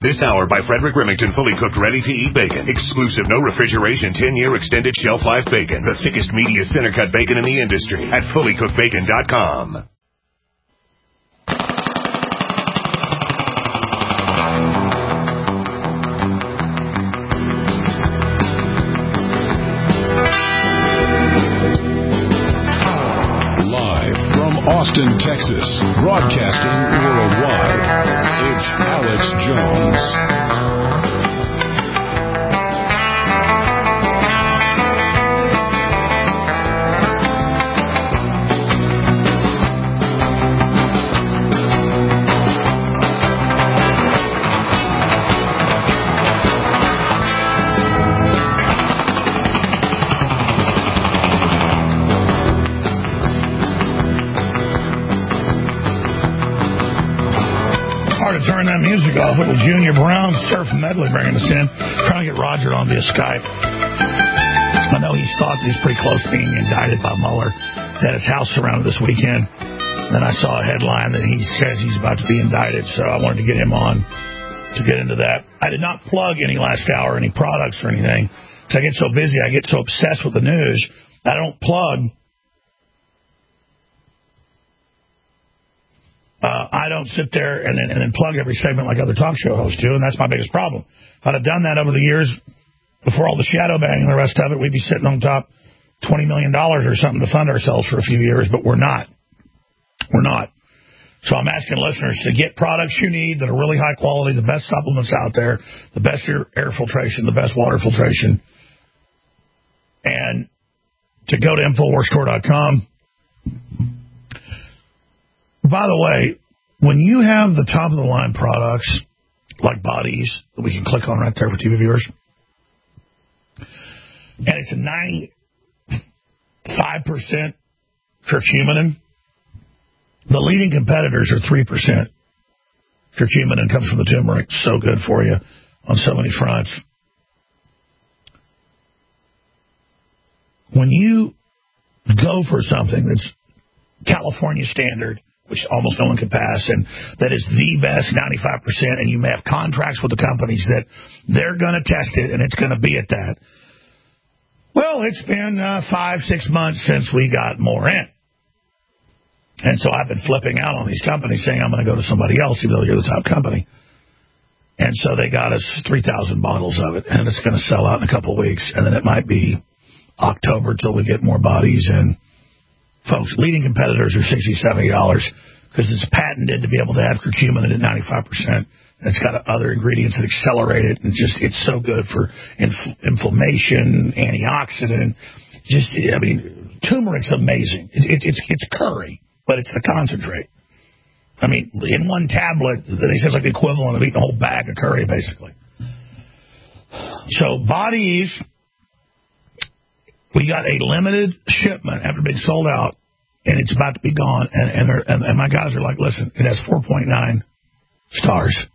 This hour by Frederick Remington, fully cooked, ready-to-eat bacon. Exclusive, no refrigeration, 10-year extended shelf life bacon. The thickest, meatiest, center-cut bacon in the industry at fullycookedbacon.com. Austin, Texas, broadcasting worldwide. It's Alex Jones. Turn that music off. Little Junior Brown surf medley bringing us in. Trying to get Roger on via Skype. I know he's thought he's pretty close to being indicted by Mueller. He had his house surrounded this weekend. Then I saw a headline that he says he's about to be indicted, so I wanted to get him on to get into that. I did not plug any last hour, any products or anything, because I get so busy, I get so obsessed with the news, I don't plug. I don't sit there and then plug every segment like other talk show hosts do, and that's my biggest problem. If I'd have done that over the years, before all the shadow banning and the rest of it, we'd be sitting on top $20 million or something to fund ourselves for a few years, but we're not. We're not. So I'm asking listeners to get products you need that are really high quality, the best supplements out there, the best air filtration, the best water filtration, and to go to InfoWarsStore.com. By the way, when you have the top-of-the-line products, like Bodies, that we can click on right there for TV viewers, and it's a 95% curcumin, the leading competitors are 3%. Curcumin comes from the turmeric, so good for you on so many fronts. When you go for something that's California standard, which almost no one can pass, and that is the best 95%, and you may have contracts with the companies that they're going to test it, and it's going to be at that. Well, it's been 5-6 months since we got more in. And so I've been flipping out on these companies saying I'm going to go to somebody else, even though you're the top company. And so they got us 3,000 bottles of it, and it's going to sell out in a couple of weeks, and then it might be October till we get more Bodies in. Folks, leading competitors are $60, $70 because it's patented to be able to have curcumin at 95%. It's got other ingredients that accelerate it, and it's so good for inflammation, antioxidant. Turmeric's amazing. It's curry, but it's the concentrate. I mean, in one tablet, they say it's like the equivalent of eating a whole bag of curry, basically. So, Bodies, we got a limited shipment after being sold out, and it's about to be gone. And my guys are like, listen, it has 4.9 stars.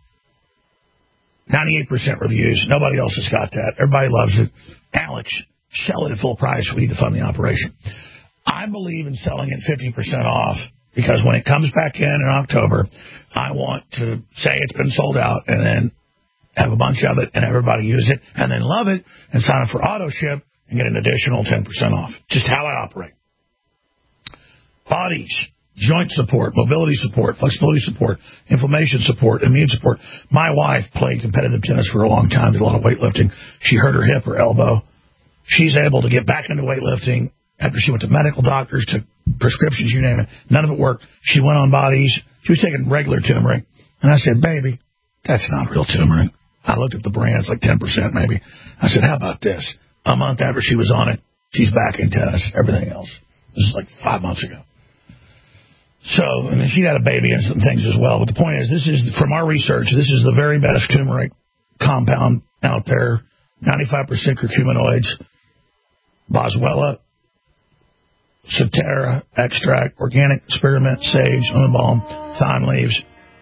98% reviews. Nobody else has got that. Everybody loves it. Alex, sell it at full price. We need to fund the operation. I believe in selling it 50% off because when it comes back in October, I want to say it's been sold out and then have a bunch of it and everybody use it and then love it and sign up for auto ship and get an additional 10% off. Just how I operate. Bodies, joint support, mobility support, flexibility support, inflammation support, immune support. My wife played competitive tennis for a long time, did a lot of weightlifting. She hurt her hip or elbow. She's able to get back into weightlifting after she went to medical doctors, took prescriptions, you name it. None of it worked. She went on Bodies. She was taking regular turmeric. And I said, baby, that's not real turmeric. I looked at the brands, like 10% maybe. I said, how about this? A month after she was on it, she's back in tennis, everything else. This is like 5 months ago. So, and then she had a baby and some things as well. But the point is, this is, from our research, this is the very best turmeric compound out there. 95% curcuminoids, boswellia, cetera extract, organic spearmint, sage, lemon balm, thyme leaves,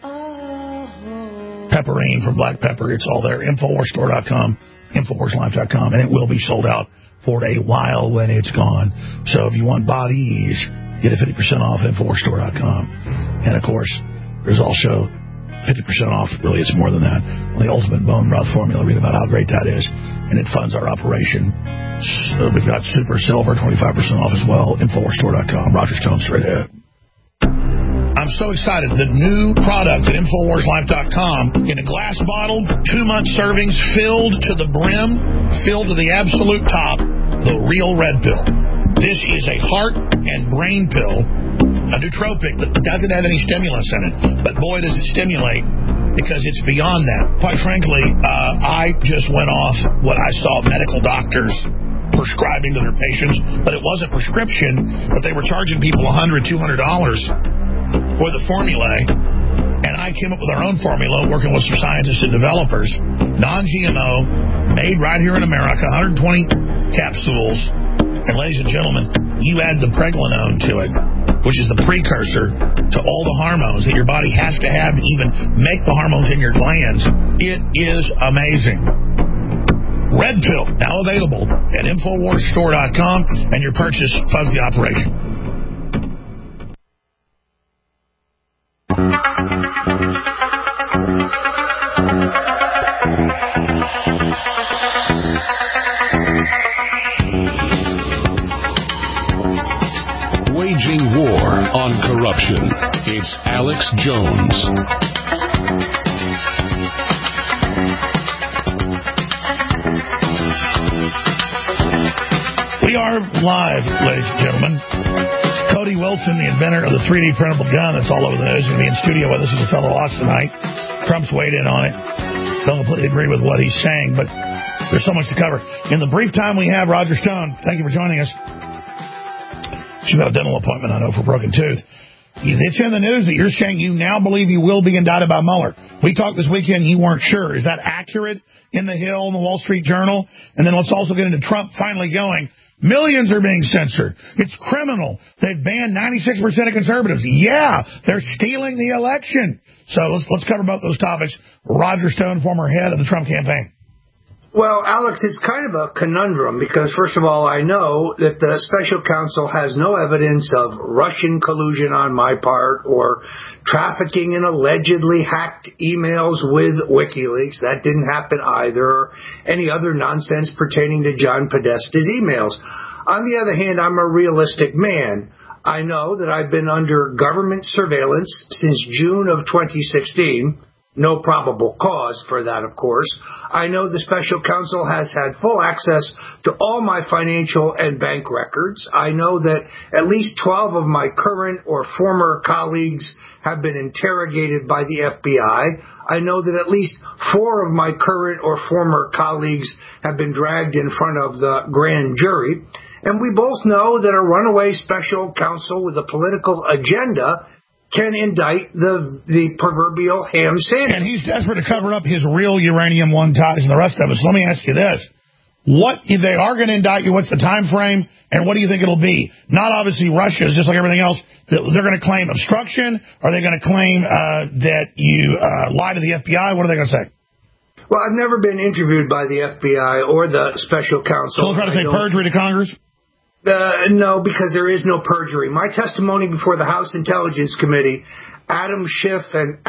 pepperine from black pepper. It's all there. InfoWarsStore.com, InfoWarsLife.com, and it will be sold out for a while when it's gone. So if you want Bodies, get it 50% off at InfoWarsStore.com. And of course, there's also 50% off. Really, it's more than that. On the Ultimate Bone Broth Formula, read about how great that is. And it funds our operation. So we've got Super Silver, 25% off as well. InfoWarsStore.com. Roger Stone, straight ahead. I'm so excited. The new product at InfoWarsLife.com in a glass bottle, 2-month servings, filled to the brim, filled to the absolute top, the real red pill. This is a heart and brain pill, a nootropic that doesn't have any stimulants in it. But boy, does it stimulate, because it's beyond that. Quite frankly, I just went off what I saw medical doctors prescribing to their patients, but it wasn't prescription, but they were charging people $100, $200 for the formulae, and I came up with our own formula, working with some scientists and developers, non-GMO, made right here in America, 120 capsules, and ladies and gentlemen, you add the pregnenolone to it, which is the precursor to all the hormones that your body has to have to even make the hormones in your glands. It is amazing. Red Pill, now available at InfoWarsStore.com, and your purchase funds the operation. Waging war on corruption. It's Alex Jones. We are live, ladies and gentlemen. Cody Wilson, the inventor of the 3D printable gun that's all over the news, is going to be in studio with us as a fellow lost tonight. Trump's weighed in on it. Don't completely agree with what he's saying, but there's so much to cover. In the brief time we have, Roger Stone, thank you for joining us. She's got a dental appointment, I know, for broken tooth. It's in the news that you're saying you now believe you will be indicted by Mueller. We talked this weekend, you weren't sure. Is that accurate in the Hill and the Wall Street Journal? And then let's also get into Trump finally going, millions are being censored. It's criminal. They've banned 96% of conservatives. Yeah, they're stealing the election. So let's cover both those topics. Roger Stone, former head of the Trump campaign. Well, Alex, it's kind of a conundrum because, first of all, I know that the special counsel has no evidence of Russian collusion on my part or trafficking in allegedly hacked emails with WikiLeaks. That didn't happen either, or any other nonsense pertaining to John Podesta's emails. On the other hand, I'm a realistic man. I know that I've been under government surveillance since June of 2016. No probable cause for that, of course. I know the special counsel has had full access to all my financial and bank records. I know that at least 12 of my current or former colleagues have been interrogated by the FBI. I know that at least 4 of my current or former colleagues have been dragged in front of the grand jury. And we both know that a runaway special counsel with a political agenda can indict the proverbial ham sandwich. And he's desperate to cover up his real uranium-1 ties and the rest of us. Let me ask you this. What, if they are going to indict you, what's the time frame, and what do you think it'll be? Not obviously Russia's, just like everything else. They're going to claim obstruction? Are they going to claim that you lied to the FBI? What are they going to say? Well, I've never been interviewed by the FBI or the special counsel. So we'll try to say perjury to Congress? No, because there is no perjury. My testimony before the House Intelligence Committee, Adam Schiff and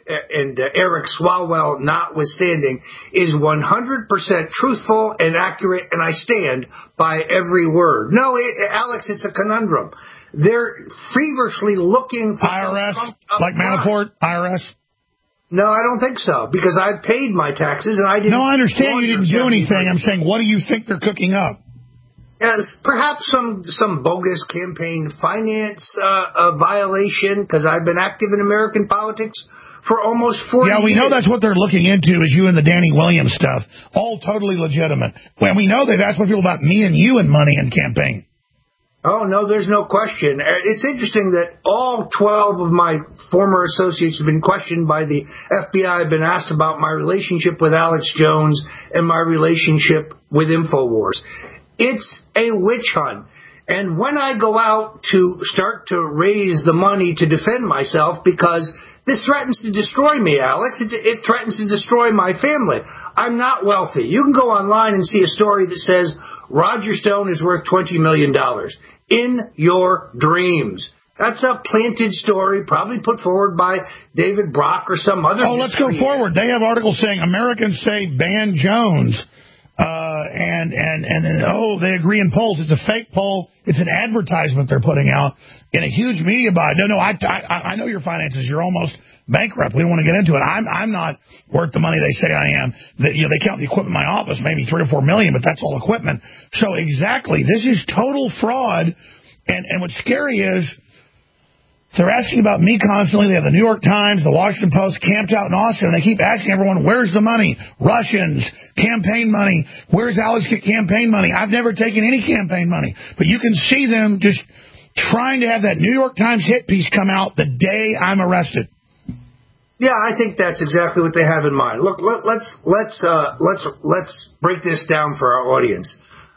Eric Swalwell notwithstanding, is 100% truthful and accurate, and I stand by every word. No, Alex, it's a conundrum. They're feverishly looking for IRS, like Manafort, IRS? No, I don't think so, because I've paid my taxes and I didn't. No, I understand you didn't do anything. I'm saying, what do you think they're cooking up? Yes, perhaps some bogus campaign finance violation, because I've been active in American politics for almost 40 years. Yeah, we know that's what they're looking into, is you and the Danny Williams stuff. All totally legitimate. When we know they've asked people about me and you and money and campaign. Oh, no, there's no question. It's interesting that all 12 of my former associates have been questioned by the FBI. I've been asked about my relationship with Alex Jones and my relationship with InfoWars. It's a witch hunt. And when I go out to start to raise the money to defend myself, because this threatens to destroy me, Alex, it threatens to destroy my family. I'm not wealthy. You can go online and see a story that says Roger Stone is worth $20 million. In your dreams. That's a planted story, probably put forward by David Brock or some other. Oh, let's go forward. They have articles saying Americans say ban Jones. They agree in polls. It's a fake poll. It's an advertisement they're putting out in a huge media buy. No, I know your finances. You're almost bankrupt. We don't want to get into it. I'm not worth the money they say I am. They count the equipment in my office, maybe $3 or $4 million, but that's all equipment. So exactly, this is total fraud. And what's scary is they're asking about me constantly. They have the New York Times, the Washington Post camped out in Austin, and they keep asking everyone, where's the money? Russians, campaign money. Where's Alex get campaign money? I've never taken any campaign money. But you can see them just trying to have that New York Times hit piece come out the day I'm arrested. Yeah, I think that's exactly what they have in mind. Look, let's break this down for our audience.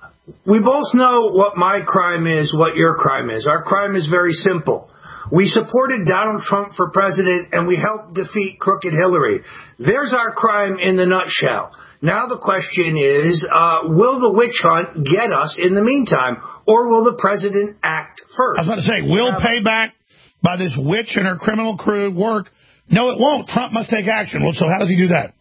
We both know what my crime is, what your crime is. Our crime is very simple. We supported Donald Trump for president, and we helped defeat crooked Hillary. There's our crime in the nutshell. Now the question is, will the witch hunt get us in the meantime, or will the president act first? I was about to say, will payback by this witch and her criminal crew work? No, it won't. Trump must take action. Well, so how does he do that?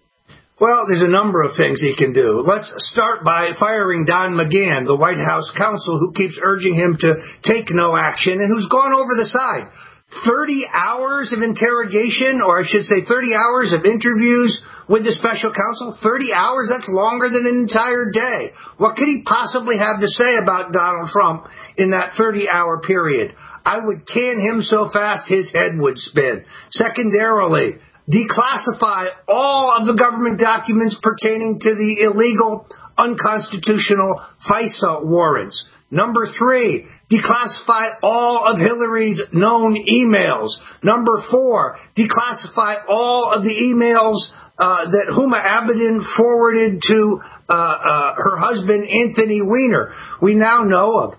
Well, there's a number of things he can do. Let's start by firing Don McGahn, the White House counsel who keeps urging him to take no action and who's gone over the side. 30 hours of interrogation, or I should say 30 hours of interviews with the special counsel. 30 hours, that's longer than an entire day. What could he possibly have to say about Donald Trump in that 30-hour period? I would can him so fast his head would spin. Secondarily, declassify all of the government documents pertaining to the illegal, unconstitutional FISA warrants. Number 3, declassify all of Hillary's known emails. Number 4, declassify all of the emails that Huma Abedin forwarded to her husband, Anthony Weiner. We now know of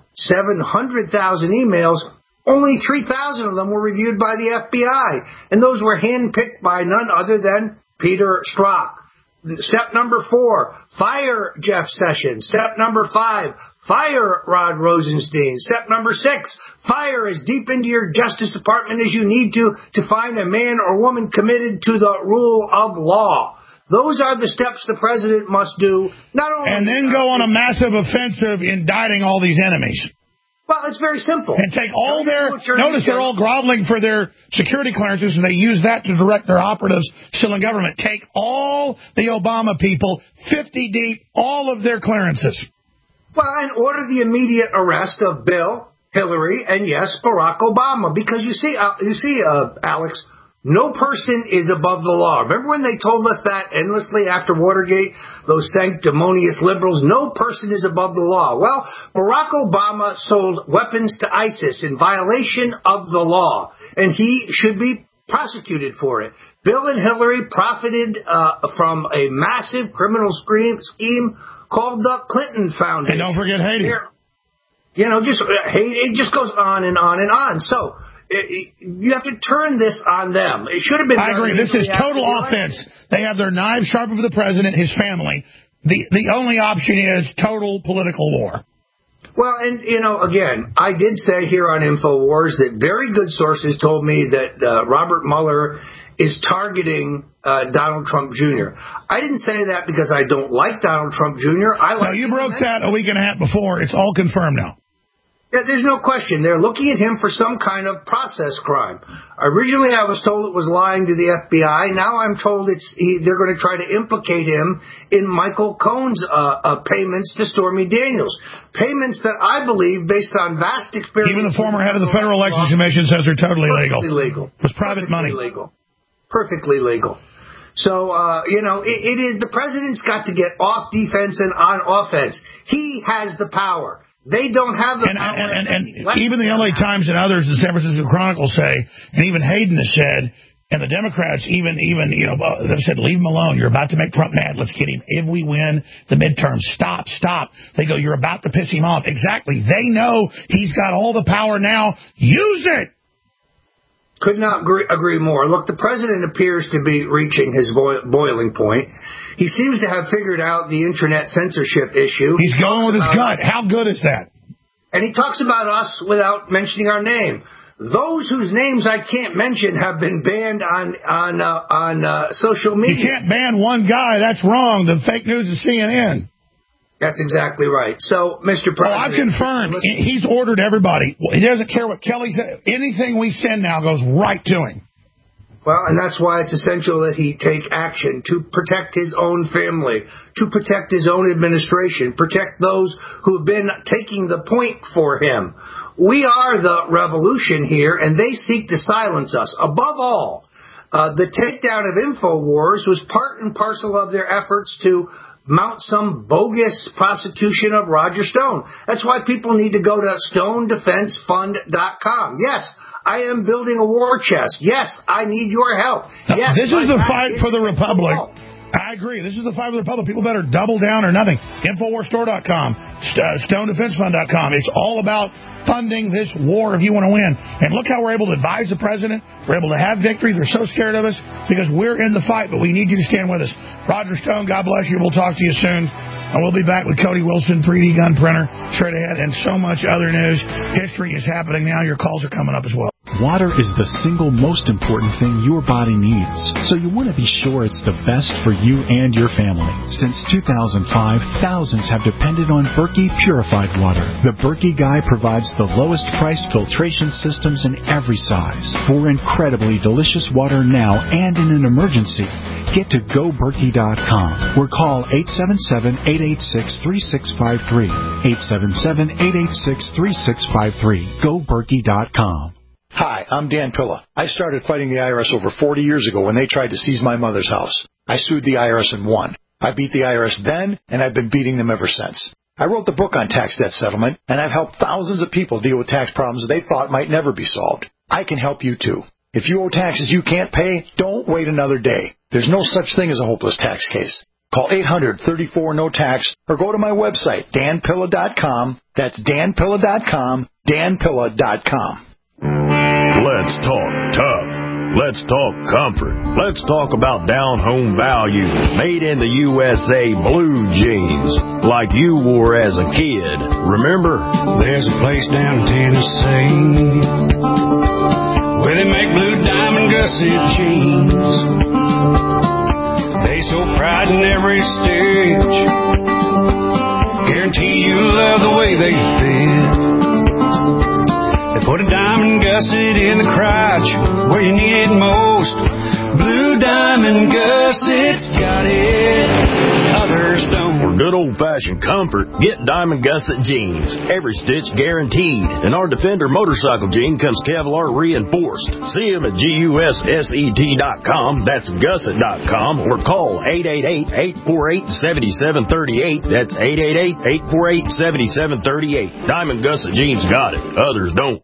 700,000 emails. Only 3,000 of them were reviewed by the FBI, and those were handpicked by none other than Peter Strzok. Step number 4, fire Jeff Sessions. Step number 5, fire Rod Rosenstein. Step number 6, fire as deep into your Justice Department as you need to find a man or woman committed to the rule of law. Those are the steps the president must do. Not only and then go on a massive offensive indicting all these enemies. Well, it's very simple. And take all notice they're all groveling for their security clearances, and they use that to direct their operatives still in government. Take all the Obama people, 50 deep, all of their clearances. Well, and order the immediate arrest of Bill, Hillary, and yes, Barack Obama. Because you see, Alex, no person is above the law. Remember when they told us that endlessly after Watergate? Those sanctimonious liberals, no person is above the law. Well, Barack Obama sold weapons to ISIS in violation of the law, and he should be prosecuted for it. Bill and Hillary profited from a massive criminal scheme called the Clinton Foundation. And don't forget Haiti. It just goes on and on and on. So you have to turn this on them. It should have been. I agree. This is total offense. They have their knives sharpened for the president, his family. The only option is total political war. Well, and, again, I did say here on InfoWars that very good sources told me that Robert Mueller is targeting Donald Trump Jr. I didn't say that because I don't like Donald Trump Jr. No, you broke that a week and a half before. It's all confirmed now. Yeah, there's no question. They're looking at him for some kind of process crime. Originally, I was told it was lying to the FBI. Now I'm told they're going to try to implicate him in Michael Cohen's payments to Stormy Daniels. Payments that I believe, based on vast experience... Even the former head of the Federal Election Commission says they're totally legal. Legal. It was private money. Perfectly legal. So, it is the president's got to get off defense and on offense. He has the power. They don't have the power. And even the LA Times and others, the San Francisco Chronicle say, and even Hayden has said, and the Democrats even they've said, leave him alone. You're about to make Trump mad. Let's get him. If we win the midterms, stop. They go, you're about to piss him off. Exactly. They know he's got all the power now. Use it. Could not agree more. Look, the president appears to be reaching his boiling point. He seems to have figured out the internet censorship issue. He's going with his gut. How good is that? And he talks about us without mentioning our name. Those whose names I can't mention have been banned on social media. You can't ban one guy. That's wrong. The fake news is CNN. That's exactly right. So, Mr. President... I've confirmed. He's ordered everybody. He doesn't care what Kelly said. Anything we send now goes right to him. Well, and that's why it's essential that he take action to protect his own family, to protect his own administration, protect those who have been taking the point for him. We are the revolution here, and they seek to silence us. Above all, the takedown of InfoWars was part and parcel of their efforts to mount some bogus prosecution of Roger Stone. That's why people need to go to StoneDefenseFund.com. Yes, I am building a war chest. Yes, I need your help. Yes, this is the fight for the Republic. I agree. This is the fight for the Republic. People better double down or nothing. InfoWarsStore.com, StoneDefenseFund.com. It's all about funding this war if you want to win. And look how we're able to advise the president. We're able to have victory. They're so scared of us because we're in the fight, but we need you to stand with us. Roger Stone, God bless you. We'll talk to you soon. And we'll be back with Cody Wilson, 3D gun printer, straight ahead, and so much other news. History is happening now. Your calls are coming up as well. Water is the single most important thing your body needs, so you want to be sure it's the best for you and your family. Since 2005, thousands have depended on Berkey purified water. The Berkey Guy provides the lowest priced filtration systems in every size. For incredibly delicious water now and in an emergency, get to GoBerkey.com or call 877-886-3653. 877-886-3653. GoBerkey.com. Hi, I'm Dan Pilla. I started fighting the IRS over 40 years ago when they tried to seize my mother's house. I sued the IRS and won. I beat the IRS then, and I've been beating them ever since. I wrote the book on tax debt settlement, and I've helped thousands of people deal with tax problems they thought might never be solved. I can help you too. If you owe taxes you can't pay, don't wait another day. There's no such thing as a hopeless tax case. Call 800-34-NO-TAX or go to my website, danpilla.com. That's danpilla.com, danpilla.com. Let's talk tough. Let's talk comfort. Let's talk about down home value. Made in the USA blue jeans, like you wore as a kid. Remember? There's a place down in Tennessee where they make blue diamond gusset jeans. They show pride in every stitch. Guarantee you love the way they fit. They put a diamond gusset in the crotch where you need it most. Blue diamond gussets got it, others don't. For good old-fashioned comfort, get Diamond Gusset jeans. Every stitch guaranteed. And our Defender motorcycle jean comes Kevlar reinforced. See them at GUSSET.com. That's gusset.com. Or call 888-848-7738. That's 888-848-7738. Diamond Gusset jeans got it, others don't.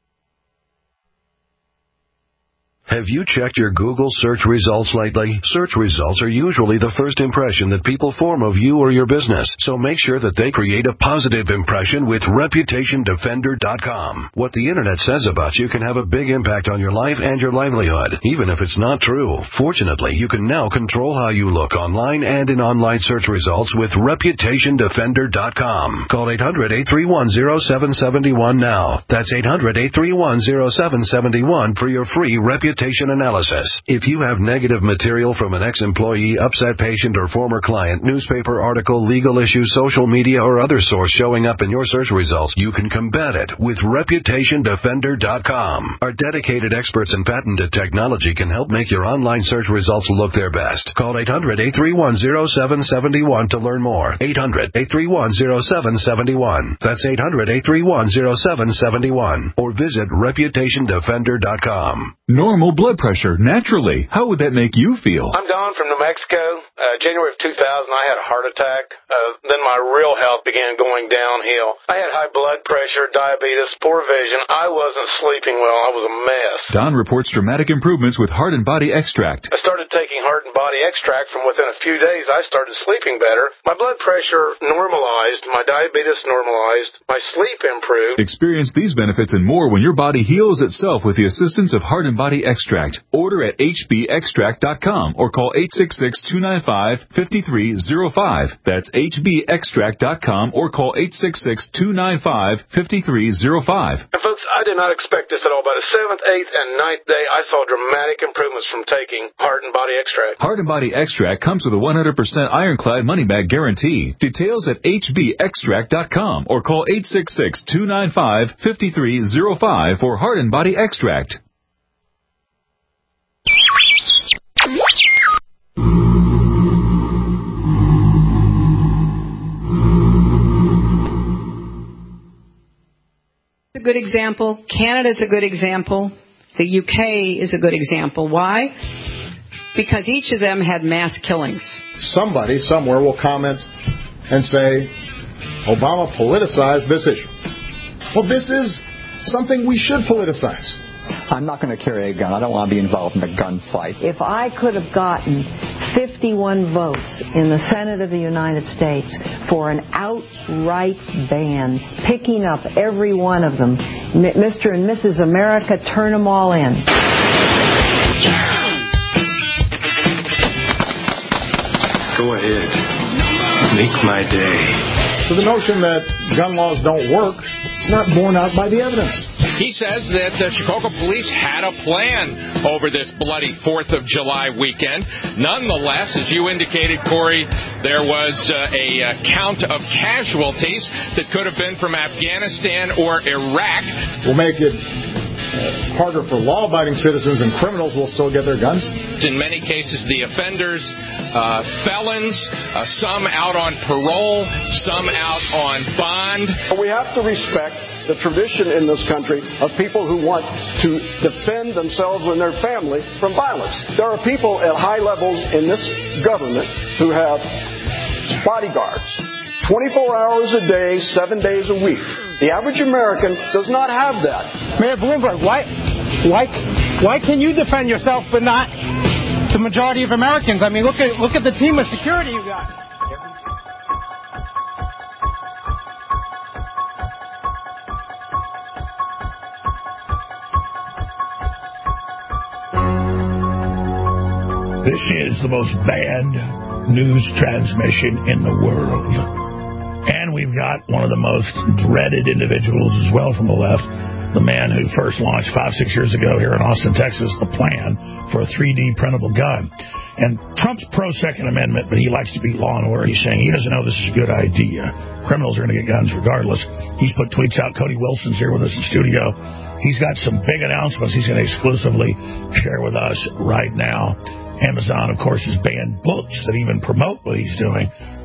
Have you checked your Google search results lately? Search results are usually the first impression that people form of you or your business, so make sure that they create a positive impression with ReputationDefender.com. What the Internet says about you can have a big impact on your life and your livelihood, even if it's not true. Fortunately, you can now control how you look online and in online search results with ReputationDefender.com. Call 800-831-0771 now. That's 800-831-0771 for your free reputation analysis. If you have negative material from an ex-employee, upset patient, or former client, newspaper article, legal issue, social media, or other source showing up in your search results, you can combat it with ReputationDefender.com. Our dedicated experts in patented technology can help make your online search results look their best. Call 800-831-0771 to learn more. 800-831-0771. That's 800-831-0771. Or visit ReputationDefender.com. Normal blood pressure, naturally. How would that make you feel? I'm Don from New Mexico. January of 2000, I had a heart attack. Then my real health began going downhill. I had high blood pressure, diabetes, poor vision. I wasn't sleeping well. I was a mess. Don reports dramatic improvements with Heart and Body Extract. I started taking Heart and Body Extract. From within a few days, I started sleeping better. My blood pressure normalized. My diabetes normalized. My sleep improved. Experience these benefits and more when your body heals itself with the assistance of Heart and Body Extract. Order at hbextract.com or call 866-295-5305. That's hbextract.com or call 866-295-5305. And folks, I did not expect this at all. By the 7th, 8th, and 9th day, I saw dramatic improvements from taking Heart and Body Extract. Heart and Body Extract comes with a 100% ironclad money-back guarantee. Details at hbextract.com or call 866-295-5305 for Heart and Body Extract. A good example. Canada's a good example. The UK is a good example. Why? Because each of them had mass killings. Somebody somewhere will comment and say, Obama politicized this issue. Well, this is something we should politicize. I'm not going to carry a gun. I don't want to be involved in a gunfight. If I could have gotten 51 votes in the Senate of the United States for an outright ban, picking up every one of them, Mr. and Mrs. America, turn them all in. Go ahead. Make my day. So the notion that gun laws don't work, it's not borne out by the evidence. He says that the Chicago police had a plan over this bloody 4th of July weekend. Nonetheless, as you indicated, Corey, there was a count of casualties that could have been from Afghanistan or Iraq. We'll make it harder for law-abiding citizens, and criminals will still get their guns. In many cases, the offenders, felons, some out on parole, some out on bond. We have to respect the tradition in this country of people who want to defend themselves and their family from violence. There are people at high levels in this government who have bodyguards 24 hours a day, 7 days a week. The average American does not have that. Mayor Bloomberg, why can you defend yourself but not the majority of Americans? I mean, look at the team of security you got. This is the most banned news transmission in the world. And we've got one of the most dreaded individuals as well from the left, the man who first launched 5-6 years ago here in Austin, Texas, the plan for a 3D printable gun. And Trump's pro-Second Amendment, but he likes to beat law and order. He's saying he doesn't know this is a good idea. Criminals are going to get guns regardless. He's put tweets out. Cody Wilson's here with us in studio. He's got some big announcements he's going to exclusively share with us right now. Amazon, of course, has banned books that even promote what he's doing.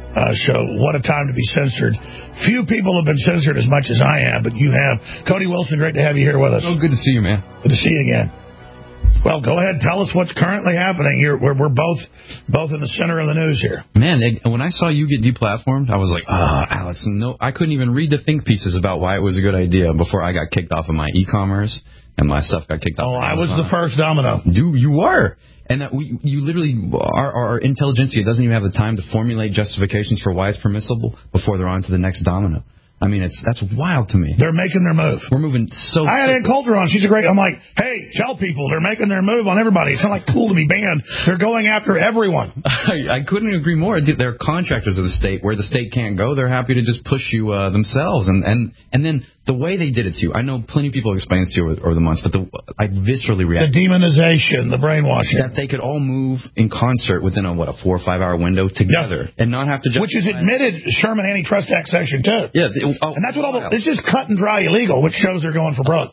So what a time to be censored. Few people have been censored as much as I am, but you have. Cody Wilson, great to have you here with us. Oh, good to see you, man. Good to see you again. Well, go ahead. Tell us what's currently happening here. We're both in the center of the news here. Man, when I saw you get deplatformed, I was like, Alex, no, I couldn't even read the think pieces about why it was a good idea before I got kicked off of my e-commerce and my stuff got kicked off. Oh, I was the first domino. You were. And that you literally, our intelligentsia doesn't even have the time to formulate justifications for why it's permissible before they're on to the next domino. I mean, that's wild to me. They're making their move. We're moving so I had Ann Coulter on. She's a great... I'm like, hey, tell people they're making their move on everybody. It's not like cool to be banned. They're going after everyone. I couldn't agree more. They're contractors of the state. Where the state can't go, they're happy to just push you themselves. And then the way they did it to you, I know plenty of people explained it to you over the months, but I viscerally reacted. The demonization, the brainwashing. That they could all move in concert within a 4 or 5 hour window together and not have to justify. Which is admitted Sherman Antitrust Act Section 2. Yeah. And that's what this is cut and dry illegal, which shows they're going for broke.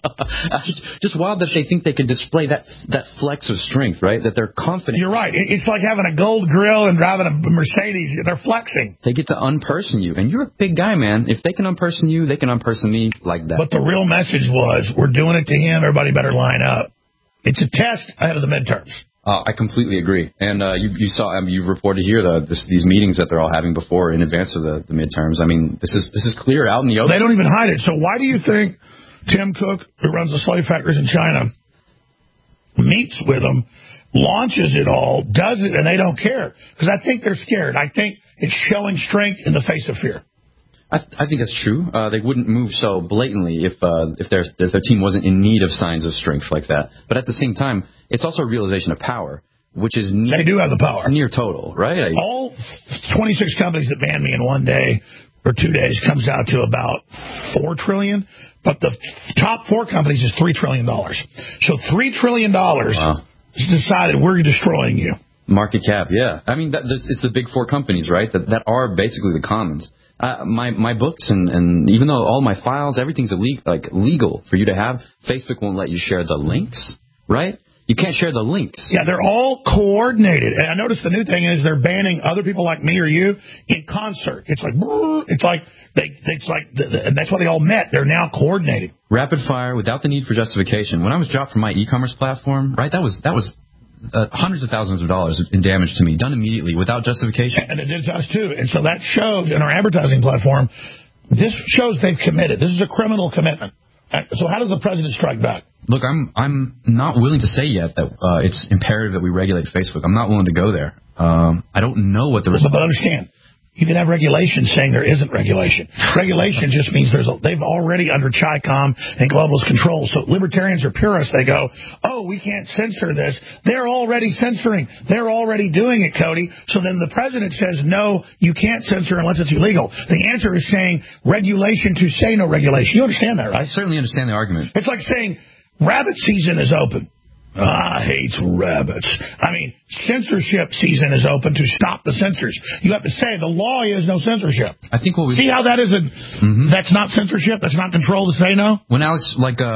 Just wild that they think they can display that flex of strength, right? That they're confident. You're right. It's like having a gold grill and driving a Mercedes. They're flexing. They get to unperson you. And you're a big guy, man. If they can unperson you, they can unperson me like that. But the real message was, we're doing it to him. Everybody better line up. It's a test ahead of the midterms. I completely agree. And you saw, you've reported here these meetings that they're all having before in advance of the midterms. I mean, this is clear out in the open. They don't even hide it. So why do you think Tim Cook, who runs the slave factories in China, meets with them, launches it all, does it, and they don't care? Because I think they're scared. I think it's showing strength in the face of fear. I think that's true. They wouldn't move so blatantly if their team wasn't in need of signs of strength like that. But at the same time, it's also a realization of power. which is they do have the power. Near total, right? All 26 companies that banned me in 1 day or 2 days comes out to about $4 trillion. But the top 4 companies is $3 trillion. So $3 trillion is decided we're destroying you. Market cap, yeah. I mean, it's the big 4 companies, right? That are basically the commons. My books and even though all my files, everything's legal for you to have. Facebook won't let you share the links, right? You can't share the links. Yeah, they're all coordinated. And I noticed the new thing is they're banning other people like me or you in concert. It's like and that's why they all met. They're now coordinated. Rapid fire without the need for justification. When I was dropped from my e-commerce platform, right, that was hundreds of thousands of dollars in damage to me, done immediately without justification. And it did to us too. And so that shows in our advertising platform, this shows they've committed. This is a criminal commitment. So how does the president strike back? Look, I'm not willing to say yet that it's imperative that we regulate Facebook. I'm not willing to go there. I don't know what the result. But understand, you can have regulation saying there isn't regulation. Regulation just means they've already under CHICOM and globalist control. So libertarians are purists. They go, oh, we can't censor this. They're already censoring. They're already doing it, Cody. So then the president says, no, you can't censor unless it's illegal. The answer is saying regulation to say no regulation. You understand that, right? I certainly understand the argument. It's like saying rabbit season is open. I hate rabbits. I mean, censorship season is open to stop the censors. You have to say the law is no censorship. I think what we see how that is that's not censorship. That's not control to say no. When Alex,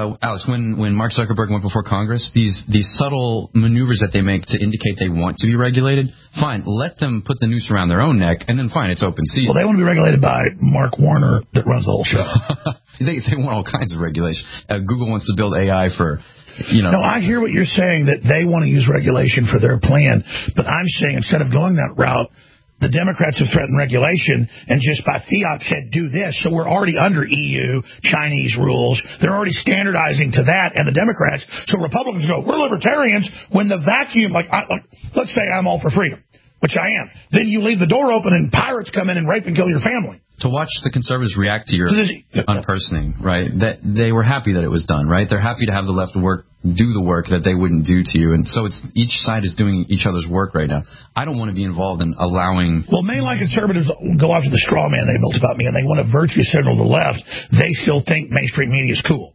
when Mark Zuckerberg went before Congress, these subtle maneuvers that they make to indicate they want to be regulated. Fine, let them put the noose around their own neck, and then fine, it's open season. Well, they want to be regulated by Mark Warner that runs the whole show. They want all kinds of regulation. Google wants to build AI for. No, I hear what you're saying, that they want to use regulation for their plan. But I'm saying instead of going that route, the Democrats have threatened regulation and just by fiat said, do this. So we're already under EU, Chinese rules. They're already standardizing to that. And the Democrats, so Republicans go, we're libertarians. When the vacuum, let's say I'm all for freedom, which I am. Then you leave the door open and pirates come in and rape and kill your family. To watch the conservatives react to your unpersoning, right? That they were happy that it was done, right? They're happy to have the left do the work that they wouldn't do to you, and so it's each side is doing each other's work right now. I don't want to be involved in allowing. Well, mainline conservatives go after the straw man they built about me, and they want to virtue signal the left. They still think mainstream media is cool.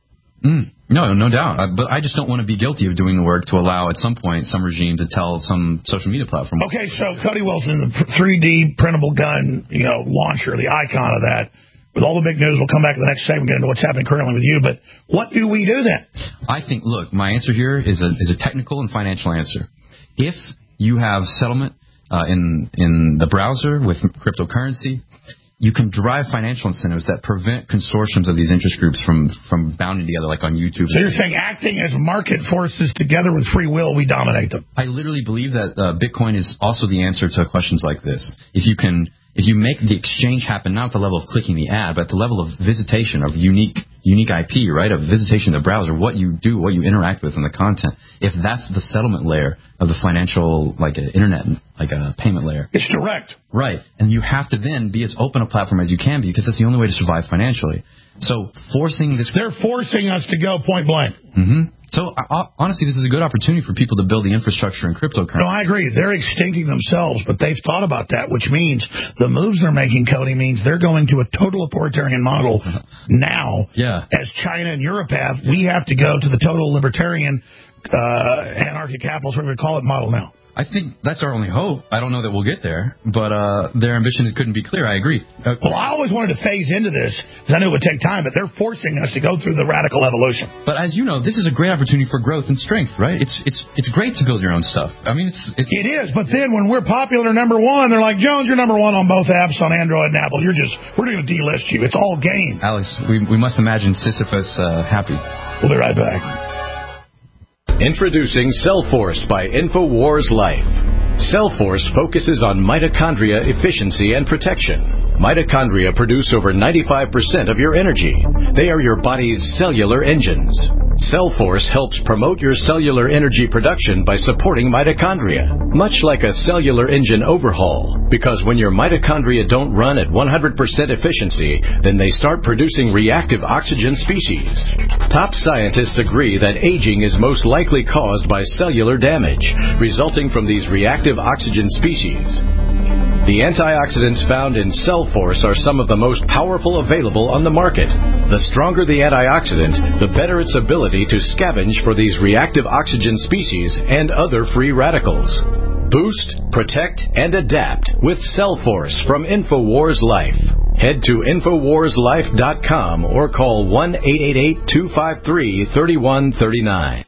No doubt. But I just don't want to be guilty of doing the work to allow at some point some regime to tell some social media platform. Okay, so Cody Wilson, the 3D printable gun, launcher, the icon of that. With all the big news, we'll come back to the next segment, get into what's happening currently with you. But what do we do then? I think, look, my answer here is a technical and financial answer. If you have settlement in the browser with cryptocurrency, you can derive financial incentives that prevent consortiums of these interest groups from bounding together, like on YouTube. So you're saying acting as market forces together with free will, we dominate them? I literally believe that Bitcoin is also the answer to questions like this. If you make the exchange happen, not at the level of clicking the ad, but at the level of visitation of unique IP, right, of visitation of the browser, what you do, what you interact with in the content, if that's the settlement layer of the financial, like an internet, like a payment layer. It's direct. Right. And you have to then be as open a platform as you can be, because that's the only way to survive financially. So forcing this... They're forcing us to go point blank. So, honestly, this is a good opportunity for people to build the infrastructure in cryptocurrency. No, I agree. They're extincting themselves, but they've thought about that, which means the moves they're making, Cody, means they're going to a total authoritarian model now. Yeah. As China and Europe have, we have to go to the total libertarian anarchic capitalist, whatever we call it, model now. I think that's our only hope. I don't know that we'll get there, but their ambition couldn't be clear. I agree. Well, I always wanted to phase into this because I knew it would take time, but they're forcing us to go through the radical evolution. But as you know, this is a great opportunity for growth and strength, right? It's great to build your own stuff. I mean, it is. But then when we're popular number one, they're like, Jones, you're number one on both apps on Android and Apple. We're going to delist you. It's all game. Alex, we must imagine Sisyphus happy. We'll be right back. Introducing Cellforce by InfoWars Life. Cellforce focuses on mitochondria efficiency and protection. Mitochondria produce over 95% of your energy. They are your body's cellular engines. Cellforce helps promote your cellular energy production by supporting mitochondria, much like a cellular engine overhaul, because when your mitochondria don't run at 100% efficiency, then they start producing reactive oxygen species. Top scientists agree that aging is most likely caused by cellular damage, resulting from these reactive oxygen species. The antioxidants found in Cellforce are some of the most powerful available on the market. The stronger the antioxidant, the better its ability to scavenge for these reactive oxygen species and other free radicals. Boost, protect, and adapt with Cellforce from InfoWars Life. Head to InfoWarsLife.com or call 1-888-253-3139.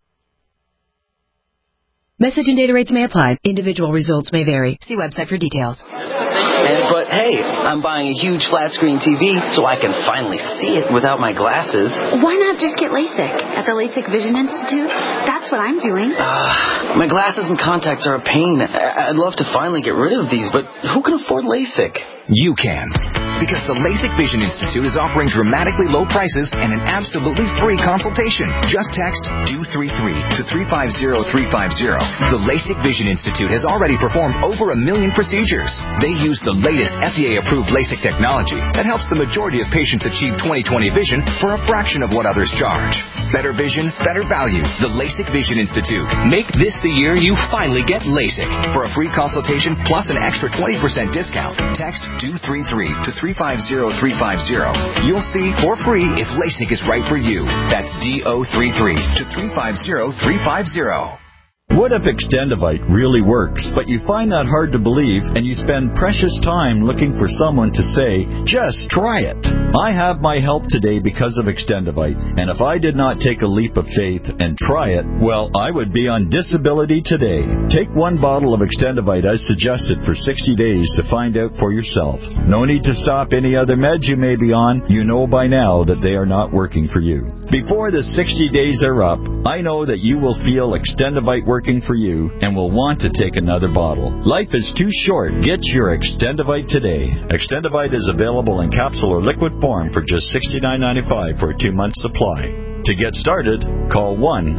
Message and data rates may apply. Individual results may vary. See website for details. But hey, I'm buying a huge flat screen TV so I can finally see it without my glasses. Why not just get LASIK at the LASIK Vision Institute? That's what I'm doing. My glasses and contacts are a pain. I'd love to finally get rid of these, but who can afford LASIK? You can. Because the LASIK Vision Institute is offering dramatically low prices and an absolutely free consultation. Just text DO33 to 350350. The LASIK Vision Institute has already performed over 1 million procedures. They use the latest FDA-approved LASIK technology that helps the majority of patients achieve 20/20 vision for a fraction of what others charge. Better vision, better value. The LASIK Vision Institute. Make this the year you finally get LASIK. For a free consultation plus an extra 20% discount, text DO33 to 350350. You'll see for free if LASIK is right for you. That's DO33 to 350350. What if Extendivite really works, but you find that hard to believe and you spend precious time looking for someone to say, just try it? I have my help today because of Extendivite, and if I did not take a leap of faith and try it, well, I would be on disability today. Take 1 bottle of Extendivite as suggested for 60 days to find out for yourself. No need to stop any other meds you may be on. You know by now that they are not working for you. Before the 60 days are up, I know that you will feel Extendivite working for you and will want to take another bottle. Life is too short. Get your Extendivite today. Extendivite is available in capsule or liquid form for just $69.95 for a 2-month supply. To get started, call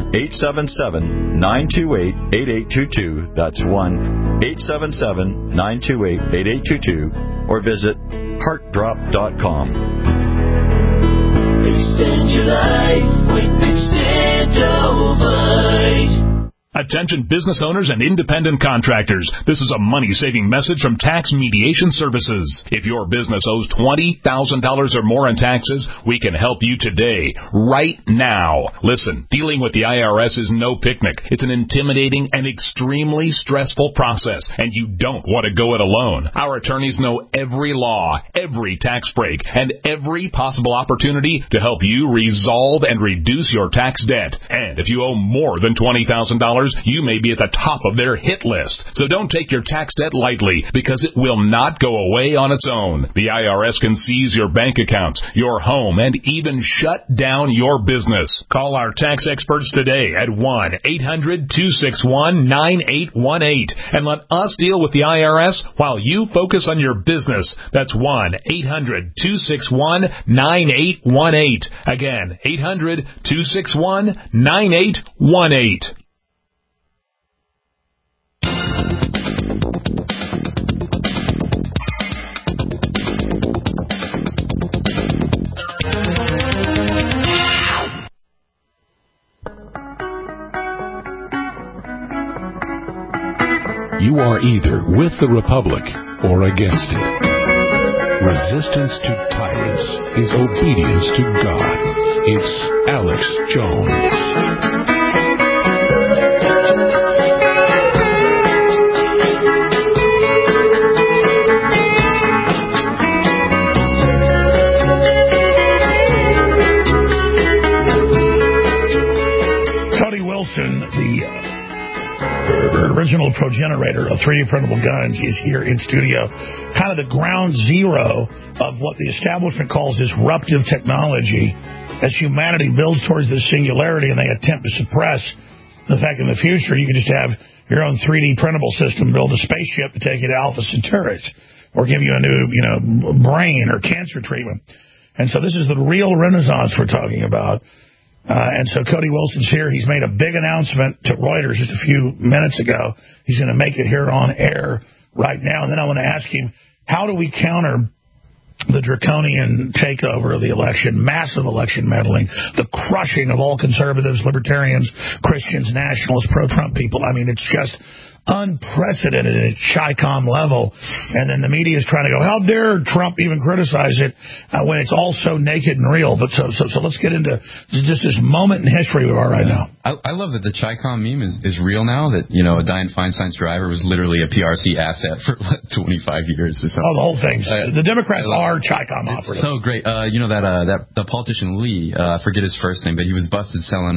1-877-928-8822. That's 1-877-928-8822 or visit heartdrop.com. Extend your life with Extendivite. Attention business owners and independent contractors. This is a money-saving message from Tax Mediation Services. If your business owes $20,000 or more in taxes, we can help you today, right now. Listen, dealing with the IRS is no picnic. It's an intimidating and extremely stressful process, and you don't want to go it alone. Our attorneys know every law, every tax break, and every possible opportunity to help you resolve and reduce your tax debt. And if you owe more than $20,000, you may be at the top of their hit list. So don't take your tax debt lightly, because it will not go away on its own. The IRS can seize your bank accounts, your home, and even shut down your business. Call our tax experts today at 1-800-261-9818 and let us deal with the IRS while you focus on your business. That's 1-800-261-9818. Again, 800-261-9818. You are either with the Republic or against it. Resistance to tyrants is obedience to God. It's Alex Jones. The original progenerator of 3D printable guns is here in studio, kind of the ground zero of what the establishment calls disruptive technology as humanity builds towards this singularity and they attempt to suppress the fact in the future you can just have your own 3D printable system, build a spaceship to take you to Alpha Centaurus or give you a new brain or cancer treatment. And so this is the real renaissance we're talking about. And so Cody Wilson's here. He's made a big announcement to Reuters just a few minutes ago. He's going to make it here on air right now. And then I want to ask him, how do we counter the draconian takeover of the election, massive election meddling, the crushing of all conservatives, libertarians, Christians, nationalists, pro-Trump people? I mean, it's just unprecedented at Chi-Com level. And then the media is trying to go, how dare Trump even criticize it when it's all so naked and real? But so let's get into just this moment in history we are right now. I love that the Chi-Com meme is real now, that, Dianne Feinstein's driver was literally a PRC asset for 25 years or so. Oh, the whole thing. The Democrats are Chi-Com operatives. So great. The politician Lee, I forget his first name, but he was busted selling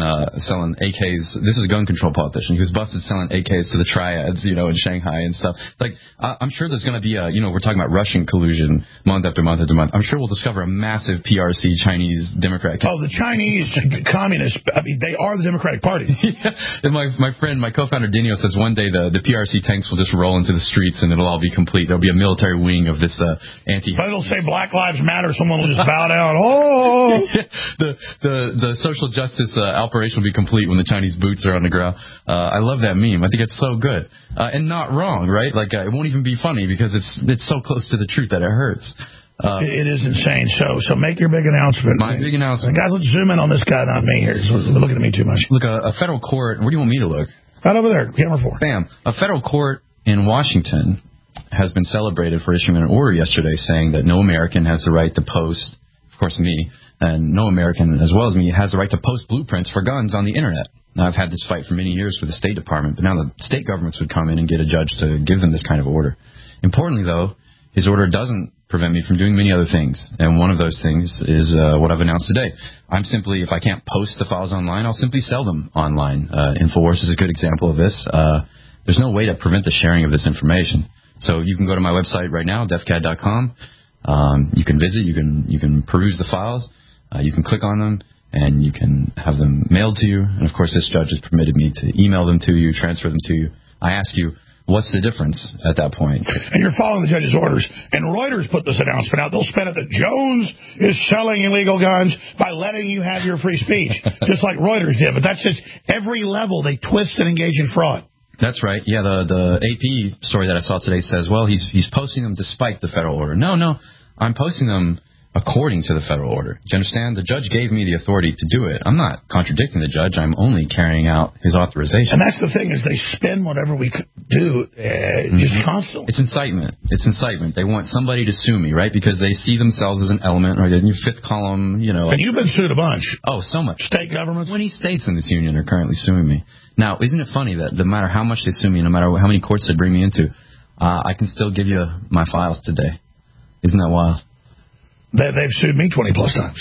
AKs. This is a gun control politician. He was busted selling AKs to the triads, in Shanghai and stuff. Like, I'm sure there's going to be we're talking about Russian collusion month after month after month. I'm sure we'll discover a massive PRC Chinese Democrat. Oh, the Chinese communists, I mean, they are the Democratic Party. Yeah. And my co-founder Dino says one day the PRC tanks will just roll into the streets and it'll all be complete. There'll be a military wing of this anti. But it'll say Black Lives Matter. Someone will just bow down. Oh, the social justice operation will be complete when the Chinese boots are on the ground. I love that meme. I think it's so good and not wrong, right? Like it won't even be funny because it's so close to the truth that it hurts. It is insane. So make your big announcement. My big announcement. Guys, let's zoom in on this guy, not me here. They're looking at me too much. Look, a federal court. Where do you want me to look? Right over there. Camera 4. Bam. A federal court in Washington has been celebrated for issuing an order yesterday saying that no American has the right to post, of course me, and no American as well as me has the right to post blueprints for guns on the internet. Now, I've had this fight for many years with the State Department, but now the state governments would come in and get a judge to give them this kind of order. Importantly, though, his order doesn't prevent me from doing many other things, and one of those things is what I've announced today. I'm simply, if I can't post the files online, I'll simply sell them online. InfoWars is a good example of this. There's no way to prevent the sharing of this information. So you can go to my website right now, defcad.com. You can visit, you can peruse the files, you can click on them, and you can have them mailed to you. And, of course, this judge has permitted me to email them to you, transfer them to you. I ask you, what's the difference at that point? And you're following the judge's orders. And Reuters put this announcement out. They'll spin it that Jones is selling illegal guns by letting you have your free speech, just like Reuters did. But that's just every level they twist and engage in fraud. That's right. Yeah, the AP story that I saw today says, well, he's posting them despite the federal order. No, I'm posting them according to the federal order. Do you understand? The judge gave me the authority to do it. I'm not contradicting the judge. I'm only carrying out his authorization. And that's the thing, is they spin whatever we do just constantly. It's incitement. It's incitement. They want somebody to sue me, right? Because they see themselves as an element, right? In your fifth column, And you've been sued a bunch. Oh, so much. State governments. 20 states in this union are currently suing me. Now, isn't it funny that no matter how much they sue me, no matter how many courts they bring me into, I can still give you my files today. Isn't that wild? They've sued me 20-plus times.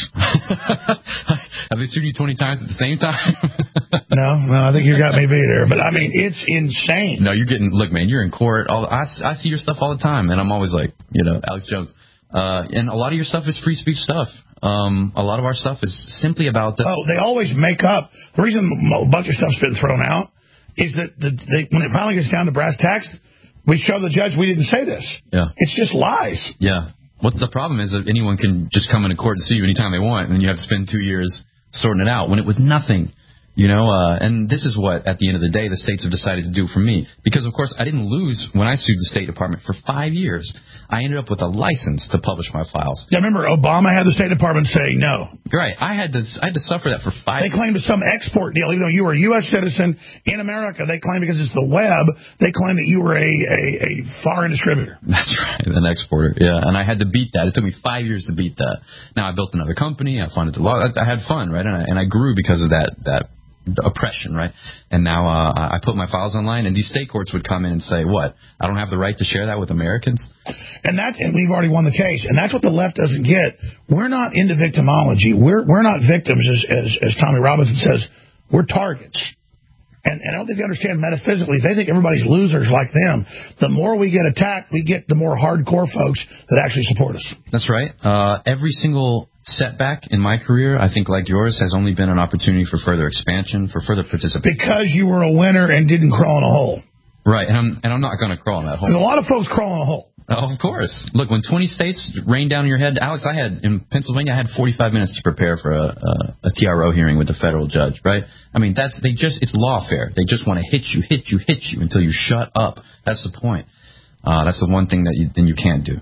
Have they sued you 20 times at the same time? No, I think you got me beat there. But, I mean, it's insane. No, look, man, you're in court. I see your stuff all the time, and I'm always like, Alex Jones. And a lot of your stuff is free speech stuff. A lot of our stuff is simply about they always make up. The reason a bunch of stuff's been thrown out is that when it finally gets down to brass tacks, we show the judge we didn't say this. Yeah. It's just lies. Yeah. What the problem is that anyone can just come into court and sue you anytime they want, and then you have to spend 2 years sorting it out when it was nothing. And this is what, at the end of the day, the states have decided to do for me. Because, of course, I didn't lose when I sued the State Department for 5 years. I ended up with a license to publish my files. Yeah, remember, Obama had the State Department say no. Right. I had to suffer that for 5 years. They claimed it's some export deal. Even though you were a U.S. citizen in America, they claim because it's the web, they claim that you were a foreign distributor. That's right, an exporter, yeah. And I had to beat that. It took me 5 years to beat that. Now, I built another company. I funded the law. I had fun, right? And I grew because of that oppression, right? And now I put my files online, and these state courts would come in and say, what? I don't have the right to share that with Americans? And we've already won the case. And that's what the left doesn't get. We're not into victimology. We're not victims, as Tommy Robinson says. We're targets. And I don't think they understand metaphysically. They think everybody's losers like them. The more we get attacked, we get the more hardcore folks that actually support us. That's right. Every single setback in my career, I think, like yours, has only been an opportunity for further expansion, for further participation. Because you were a winner and didn't crawl in a hole. Right, and I'm not going to crawl in that hole. There's a lot of folks crawl in a hole. Oh, of course. Look, when 20 states rain down on your head, Alex, in Pennsylvania, I had 45 minutes to prepare for a TRO hearing with a federal judge, right? I mean, it's lawfare. They just want to hit you until you shut up. That's the point. That's the one thing that you can't do.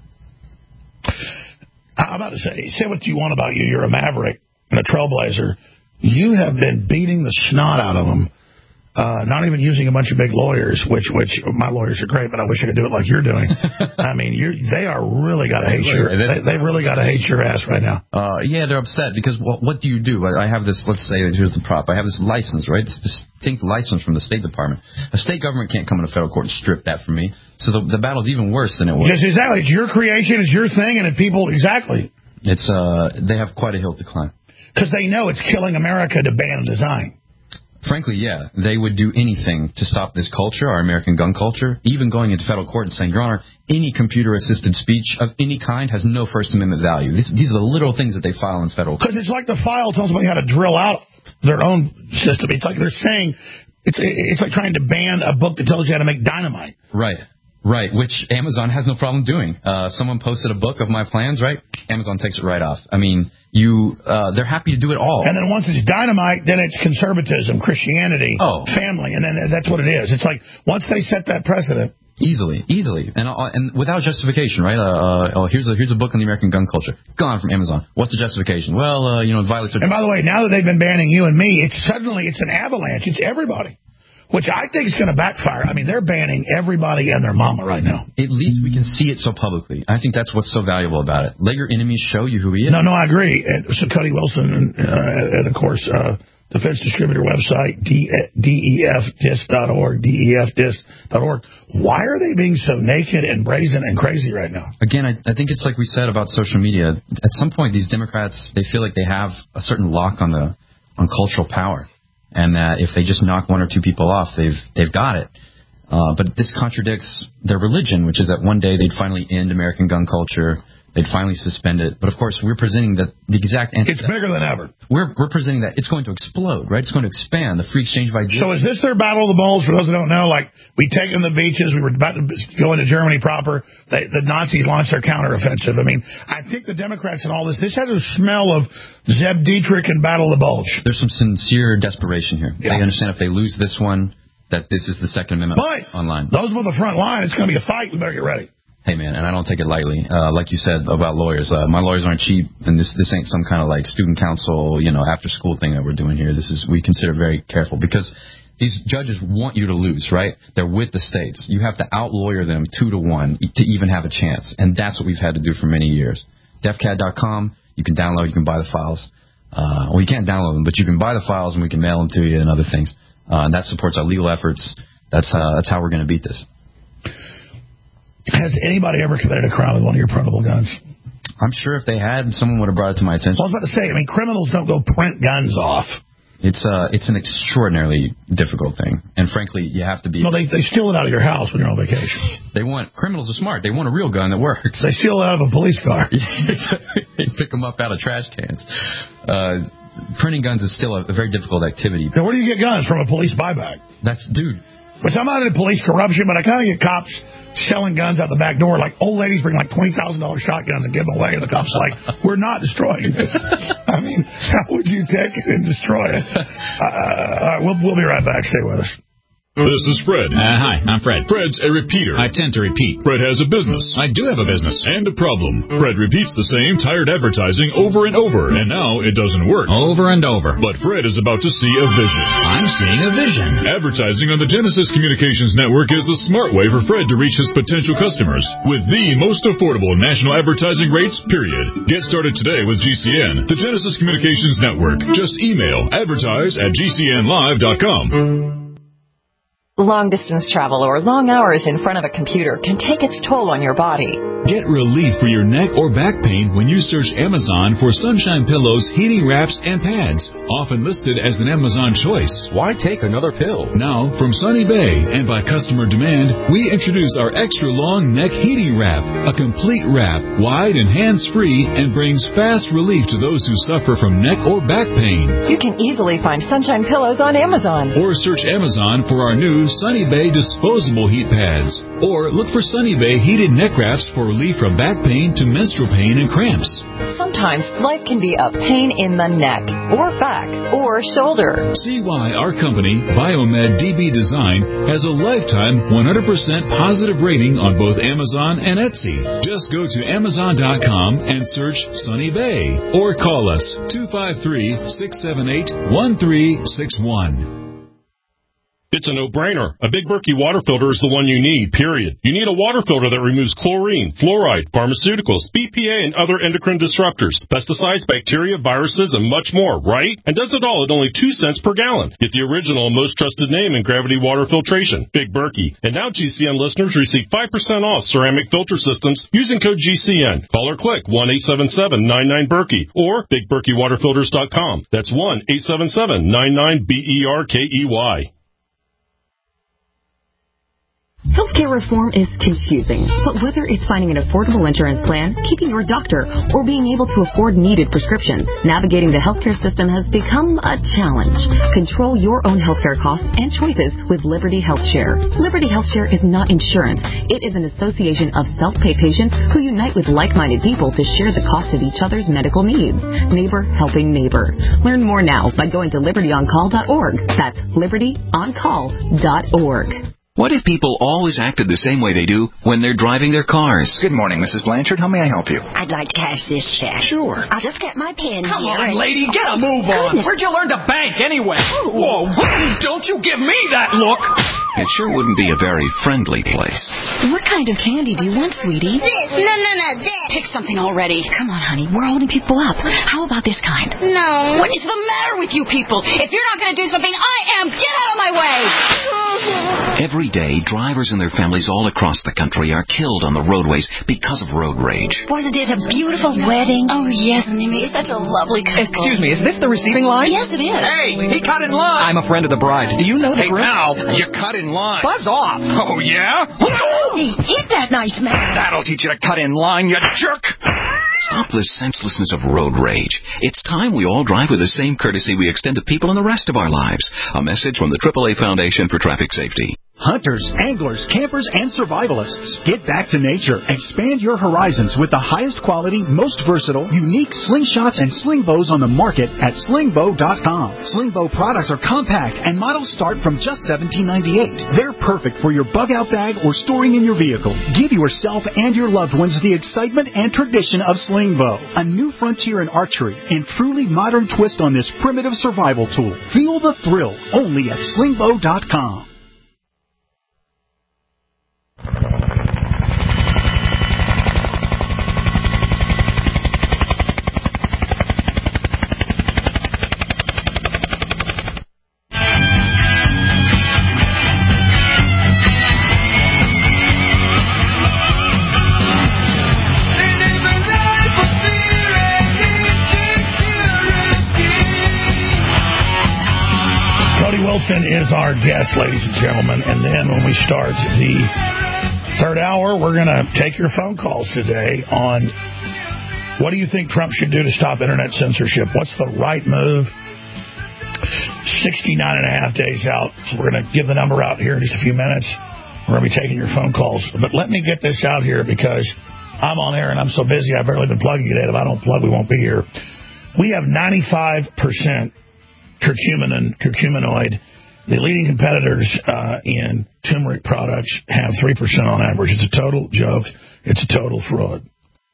I'm about to say what you want about you. You're a maverick and a trailblazer. You have been beating the snot out of them. Not even using a bunch of big lawyers, which my lawyers are great, but I wish I could do it like you're doing. I mean, they are really got to hate they really got to hate your ass right now. Yeah, they're upset because what do you do? I have this. Let's say here's the prop. I have this license, right? This distinct license from the State Department. A state government can't come into federal court and strip that from me. So the battle's even worse than it was. Yes, exactly. It's your creation, it's your thing, and people exactly. It's they have quite a hill to climb because they know it's killing America to ban and design. Frankly, yeah. They would do anything to stop this culture, our American gun culture, even going into federal court and saying, Your Honor, any computer-assisted speech of any kind has no First Amendment value. These are the little things that they file in federal court. Because it's like the file tells somebody how to drill out their own system. It's like they're saying, it's like trying to ban a book that tells you how to make dynamite. Right, which Amazon has no problem doing. Someone posted a book of my plans, right? Amazon takes it right off. I mean, they're happy to do it all. And then once it's dynamite, then it's conservatism, Christianity, family, and then that's what it is. It's like once they set that precedent. Easily, and without justification, right? Here's a book on the American gun culture, gone from Amazon. What's the justification? Well, it violates. And by the way, now that they've been banning you and me, it's an avalanche. It's everybody. Which I think is going to backfire. I mean, they're banning everybody and their mama right now. At least we can see it so publicly. I think that's what's so valuable about it. Let your enemies show you who he is. No, I agree. And so Cody Wilson, and of course, Defense Distributor website, defdist.org, defdist.org. Why are they being so naked and brazen and crazy right now? Again, I think it's like we said about social media. At some point, these Democrats, they feel like they have a certain lock on cultural power. And that if they just knock one or two people off, they've got it. But this contradicts their religion, which is that one day they'd finally end American gun culture, they'd finally suspend it. But of course, we're presenting the exact. It's bigger than ever. We're presenting that it's going to explode, right? It's going to expand. The free exchange of ideas. So is this their battle of the bulls? For those who don't know, like we take them to the beaches, we were about to go into Germany proper. The Nazis launched their counteroffensive. I mean, I think the Democrats and all this has a smell of Zeb Dietrich and Battle of the Bulge. There's some sincere desperation here. Yeah. They understand if they lose this one, that this is the Second Amendment online. Those with the front line, it's going to be a fight. We better get ready. Hey, man, and I don't take it lightly. Like you said about lawyers, my lawyers aren't cheap, and this ain't some kind of like student council, after-school thing that we're doing here. We consider very careful because these judges want you to lose, right? They're with the states. You have to out-lawyer them 2-to-1 to even have a chance, and that's what we've had to do for many years. DefCat.com. You can download, you can buy the files. Well, you can't download them, but you can buy the files and we can mail them to you and other things. And that supports our legal efforts. That's how we're going to beat this. Has anybody ever committed a crime with one of your printable guns? I'm sure if they had, someone would have brought it to my attention. Well, I was about to say, criminals don't go print guns off. It's an extraordinarily difficult thing, and frankly, you have to be. No, they steal it out of your house when you're on vacation. Criminals are smart. They want a real gun that works. They steal it out of a police car. They pick them up out of trash cans. Printing guns is still a very difficult activity. Now, where do you get guns? From a police buyback? Dude. Which I'm not into police corruption, but I kind of get cops selling guns out the back door. Like old ladies bring like $20,000 shotguns and give them away, and the cops are like, "We're not destroying this." I mean, how would you take it and destroy it? We'll be right back. Stay with us. This is Fred. Hi, I'm Fred. Fred's a repeater. I tend to repeat. Fred has a business. I do have a business. And a problem. Fred repeats the same tired advertising over and over, and now it doesn't work. Over and over. But Fred is about to see a vision. I'm seeing a vision. Advertising on the Genesis Communications Network is the smart way for Fred to reach his potential customers with the most affordable national advertising rates, period. Get started today with GCN, the Genesis Communications Network. Just email advertise@gcnlive.com. Long-distance travel or long hours in front of a computer can take its toll on your body. Get relief for your neck or back pain when you search Amazon for Sunshine Pillows, heating wraps, and pads, often listed as an Amazon choice. Why take another pill? Now, from Sunny Bay and by customer demand, we introduce our extra long neck heating wrap, a complete wrap, wide and hands-free, and brings fast relief to those who suffer from neck or back pain. You can easily find Sunshine Pillows on Amazon. Or search Amazon for our new Sunny Bay disposable heat pads. Or look for Sunny Bay heated neck wraps for relief from back pain to menstrual pain and cramps. Sometimes life can be a pain in the neck, or back, or shoulder. See why our company, Biomed DB Design, has a lifetime 100% positive rating on both Amazon and Etsy. Just go to Amazon.com and search Sunny Bay. Or call us 253-678-1361. It's a no-brainer. A Big Berkey water filter is the one you need, period. You need a water filter that removes chlorine, fluoride, pharmaceuticals, BPA, and other endocrine disruptors, pesticides, bacteria, viruses, and much more, right? And does it all at only 2 cents per gallon. Get the original and most trusted name in gravity water filtration, Big Berkey. And now GCN listeners receive 5% off ceramic filter systems using code GCN. Call or click 1-877-99-BERKEY or BigBerkeyWaterFilters.com. That's 1-877-99-BERKEY. Healthcare reform is confusing, but whether it's finding an affordable insurance plan, keeping your doctor, or being able to afford needed prescriptions, navigating the healthcare system has become a challenge. Control your own healthcare costs and choices with Liberty HealthShare. Liberty HealthShare is not insurance. It is an association of self-pay patients who unite with like-minded people to share the cost of each other's medical needs. Neighbor helping neighbor. Learn more now by going to libertyoncall.org. That's libertyoncall.org. What if people always acted the same way they do when they're driving their cars? Good morning, Mrs. Blanchard. How may I help you? I'd like to cash this check. Sure. I'll just get my pen Come here. on, lady, get a move on. Where'd you learn to bank anyway? Whoa, don't you give me that look. It sure wouldn't be a very friendly place. What kind of candy do you want, sweetie? This. No, this. Pick something already. Come on, honey. We're holding people up. How about this kind? No. What is the matter with you people? If you're not going to do something, I am. Get out of my way. Every day, drivers and their families all across the country are killed on the roadways because of road rage. Wasn't it a beautiful wedding? Oh, yes, and they made such a lovely couple. Excuse me, is this the receiving line? Yes, it is. Hey, he cut in line. I'm a friend of the bride. Do you know the Hey, now, you cut in line. Buzz off. Oh, yeah? Hey, hit that nice man. That'll teach you to cut in line, you jerk. Stop the senselessness of road rage. It's time we all drive with the same courtesy we extend to people in the rest of our lives. A message from the AAA Foundation for Traffic Safety. Hunters, anglers, campers, and survivalists. Get back to nature. Expand your horizons with the highest quality, most versatile, unique slingshots and sling bows on the market at slingbow.com. Slingbow products are compact and models start from just $17.98. They're perfect for your bug-out bag or storing in your vehicle. Give yourself and your loved ones the excitement and tradition of Slingbow, a new frontier in archery and truly modern twist on this primitive survival tool. Feel the thrill only at slingbow.com. Is our guest, ladies and gentlemen, and then when we start the third hour, we're going to take your phone calls today on what do you think Trump should do to stop internet censorship? What's the right move? 69 and a half days out, so we're going to give the number out here in just a few minutes. We're going to be taking your phone calls, but let me get this out here because I'm on air and I'm so busy I've barely been plugging it in. If I don't plug, we won't be here. We have 95% curcuminoid. The leading competitors in turmeric products have 3% on average. It's a total joke. It's a total fraud.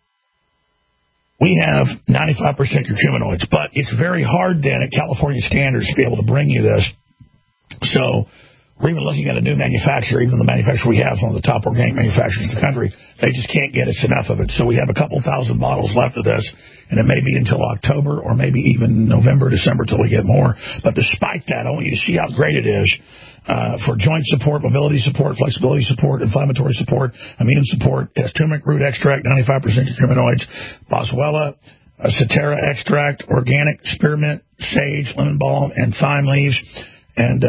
We have 95% curcuminoids, but it's very hard then at California standards to be able to bring you this. So we're even looking at a new manufacturer, even though the manufacturer we have is one of the top organic manufacturers in the country. They just can't get us enough of it. So we have a couple thousand bottles left of this, and it may be until October or maybe even November, December till we get more. But despite that, I want you to see how great it is. for joint support, mobility support, flexibility support, inflammatory support, immune support. It has turmeric root extract, 95% curcuminoids, boswellia, Cetera extract, organic spearmint, sage, lemon balm, and thyme leaves, and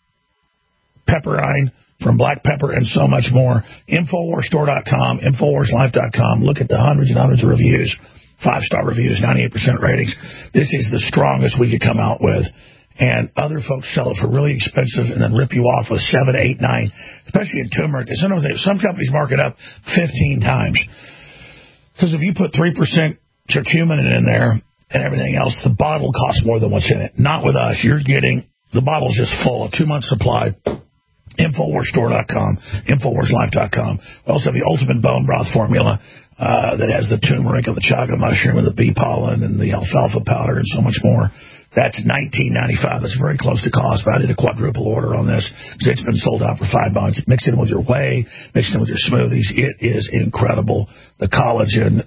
pepperine from black pepper, and so much more. InfoWarsStore.com, InfoWarsLife.com. Look at the hundreds and hundreds of reviews, 5-star reviews, 98% ratings. This is the strongest we could come out with. And other folks sell it for really expensive and then rip you off with 7, 8, 9, especially in turmeric. Some companies mark it up 15 times. Because if you put 3% curcumin in there and everything else, the bottle costs more than what's in it. Not with us. You're getting, the bottle's just full, a 2-month supply. InfoWarsStore.com, InfoWarsLife.com. We also have the Ultimate Bone Broth Formula that has the turmeric and the chaga mushroom and the bee pollen and the alfalfa powder and so much more. That's $19.95. That's very close to cost, but I did a quadruple order on this because it's been sold out for $5. Mix it in with your whey, mix it in with your smoothies. It is incredible. The collagen,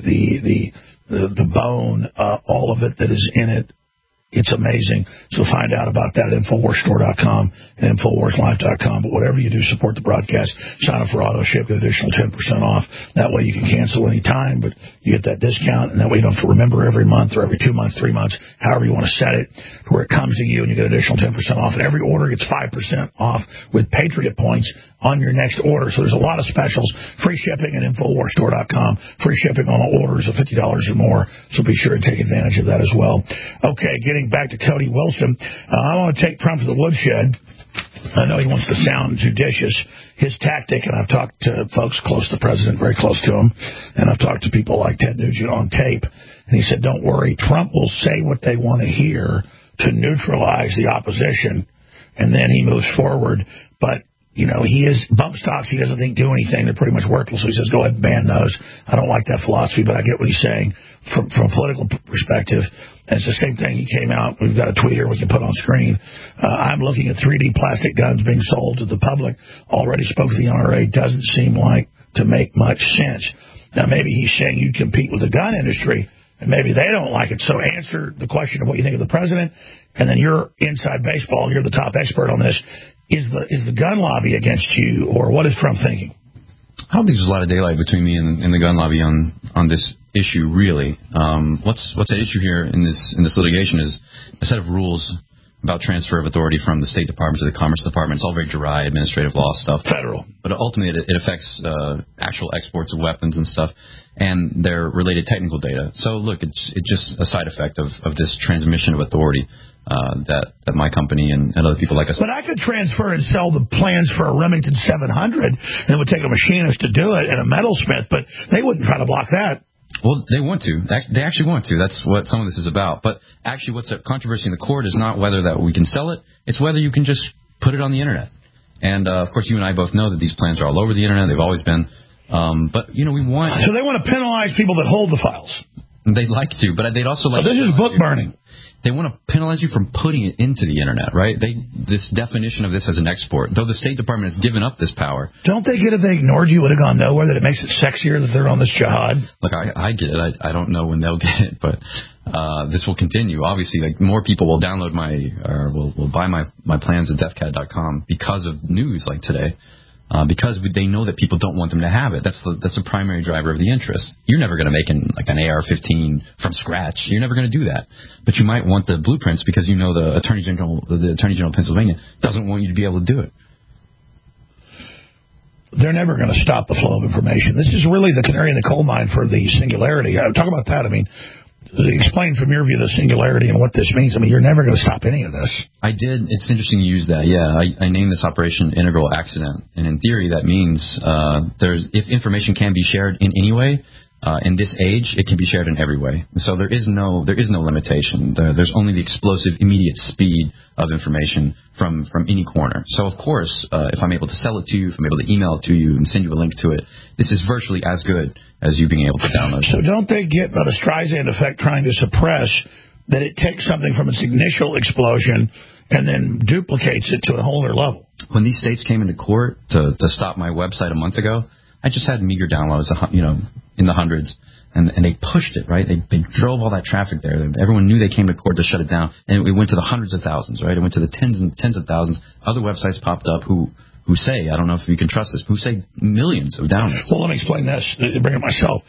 the bone, all of it that is in it. It's amazing. So find out about that at InfoWarsStore.com and InfoWarsLife.com. But whatever you do, support the broadcast. Sign up for auto ship, get additional 10% off. That way you can cancel any time, but you get that discount, and that way you don't have to remember every month or every 2 months, 3 months, however you want to set it, to where it comes to you and you get additional 10% off. And every order gets 5% off with Patriot points on your next order. So there's a lot of specials. Free shipping at InfoWarsStore.com. Free shipping on all orders of $50 or more. So be sure to take advantage of that as well. Okay, getting back to Cody Wilson. I want to take Trump to the woodshed. I know he wants to sound judicious. His tactic, and I've talked to folks close to the president, very close to him, and I've talked to people like Ted Nugent on tape, and he said, don't worry, Trump will say what they want to hear to neutralize the opposition, and then he moves forward. But you know, he is bump stocks. He doesn't think do anything. They're pretty much worthless. So he says, go ahead and ban those. I don't like that philosophy, but I get what he's saying from a political perspective. And it's the same thing. He came out. We've got a tweet here we can put on screen. I'm looking at 3D plastic guns being sold to the public. Already spoke to the NRA. Doesn't seem like to make much sense. Now, maybe he's saying you compete with the gun industry, and maybe they don't like it. So answer the question of what you think of the president, and then you're inside baseball. You're the top expert on this. Is the gun lobby against you, or what is Trump thinking? I don't think there's a lot of daylight between me and the gun lobby on this issue, really. What's at issue here in this litigation is a set of rules about transfer of authority from the State Department to the Commerce Department. It's all very dry administrative law stuff. Federal. But ultimately it affects actual exports of weapons and stuff, and their related technical data. So, look, it's just a side effect of this transmission of authority that my company and other people like us. But I could transfer and sell the plans for a Remington 700, and it would take a machinist to do it and a metalsmith, but they wouldn't try to block that. Well, they want to. They actually want to. That's what some of this is about. But actually what's a controversy in the court is not whether that we can sell it. It's whether you can just put it on the Internet. And, of course, you and I both know that these plans are all over the Internet. They've always been. But, you know, we want... So they want to penalize people that hold the files. They'd like to, but they'd also like... So this is book burning. They want to penalize you from putting it into the Internet, right? This definition of this as an export, though the State Department has given up this power. Don't they get if they ignored you, would have gone nowhere, that it makes it sexier that they're on this jihad? Look, I get it. I don't know when they'll get it, but this will continue. Obviously, like, more people will download will buy my plans at defcat.com because of news like today. Because they know that people don't want them to have it. That's the primary driver of the interest. You're never going to make an AR-15 from scratch. You're never going to do that. But you might want the blueprints because you know the Attorney General of Pennsylvania doesn't want you to be able to do it. They're never going to stop the flow of information. This is really the canary in the coal mine for the singularity. Talk about that. I mean, explain from your view the singularity and what this means. I mean, you're never going to stop any of this. I did. It's interesting you use that. Yeah, I named this operation Integral Accident, and in theory that means if information can be shared in any way, in this age, it can be shared in every way. So there is no limitation. There's only the explosive, immediate speed of information from any corner. So, of course, if I'm able to sell it to you, if I'm able to email it to you and send you a link to it, this is virtually as good as you being able to download it. So don't they get by the Streisand effect trying to suppress that it takes something from its initial explosion and then duplicates it to a whole other level? When these states came into court to stop my website a month ago, I just had meager downloads, in the hundreds. And they pushed it, right? They drove all that traffic there. Everyone knew they came to court to shut it down. And it went to the hundreds of thousands, right? It went to the tens of thousands. Other websites popped up who say, I don't know if you can trust this, who say millions of downloads. Well, let me explain this. Bring it myself.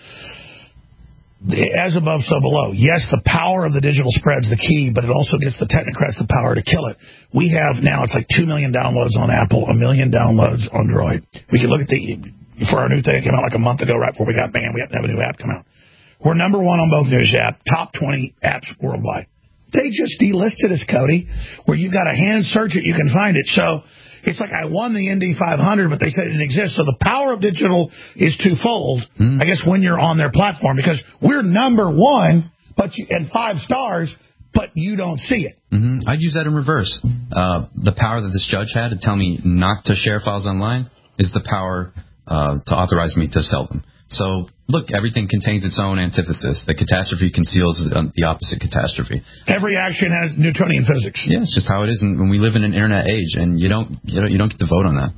As above, so below. Yes, the power of the digital spread's the key, but it also gets the technocrats the power to kill it. We have now, it's like 2 million downloads on Apple, 1 million downloads on Android. We can look at for our new thing that came out like a month ago, right before we got banned. We have to have a new app come out. We're #1 on both news apps, top 20 apps worldwide. They just delisted us, Cody, where you got to hand search it, you can find it. So it's like I won the Indy 500, but they said it didn't exist. So the power of digital is twofold, I guess, when you're on their platform, because we're #1 and 5 stars, but you don't see it. I'd use that in reverse. The power that this judge had to tell me not to share files online is the power to authorize me to sell them. So, look, everything contains its own antithesis. The catastrophe conceals the opposite catastrophe. Every action has Newtonian physics. Yeah, it's just how it is. And we live in an internet age, and you don't get to vote on that.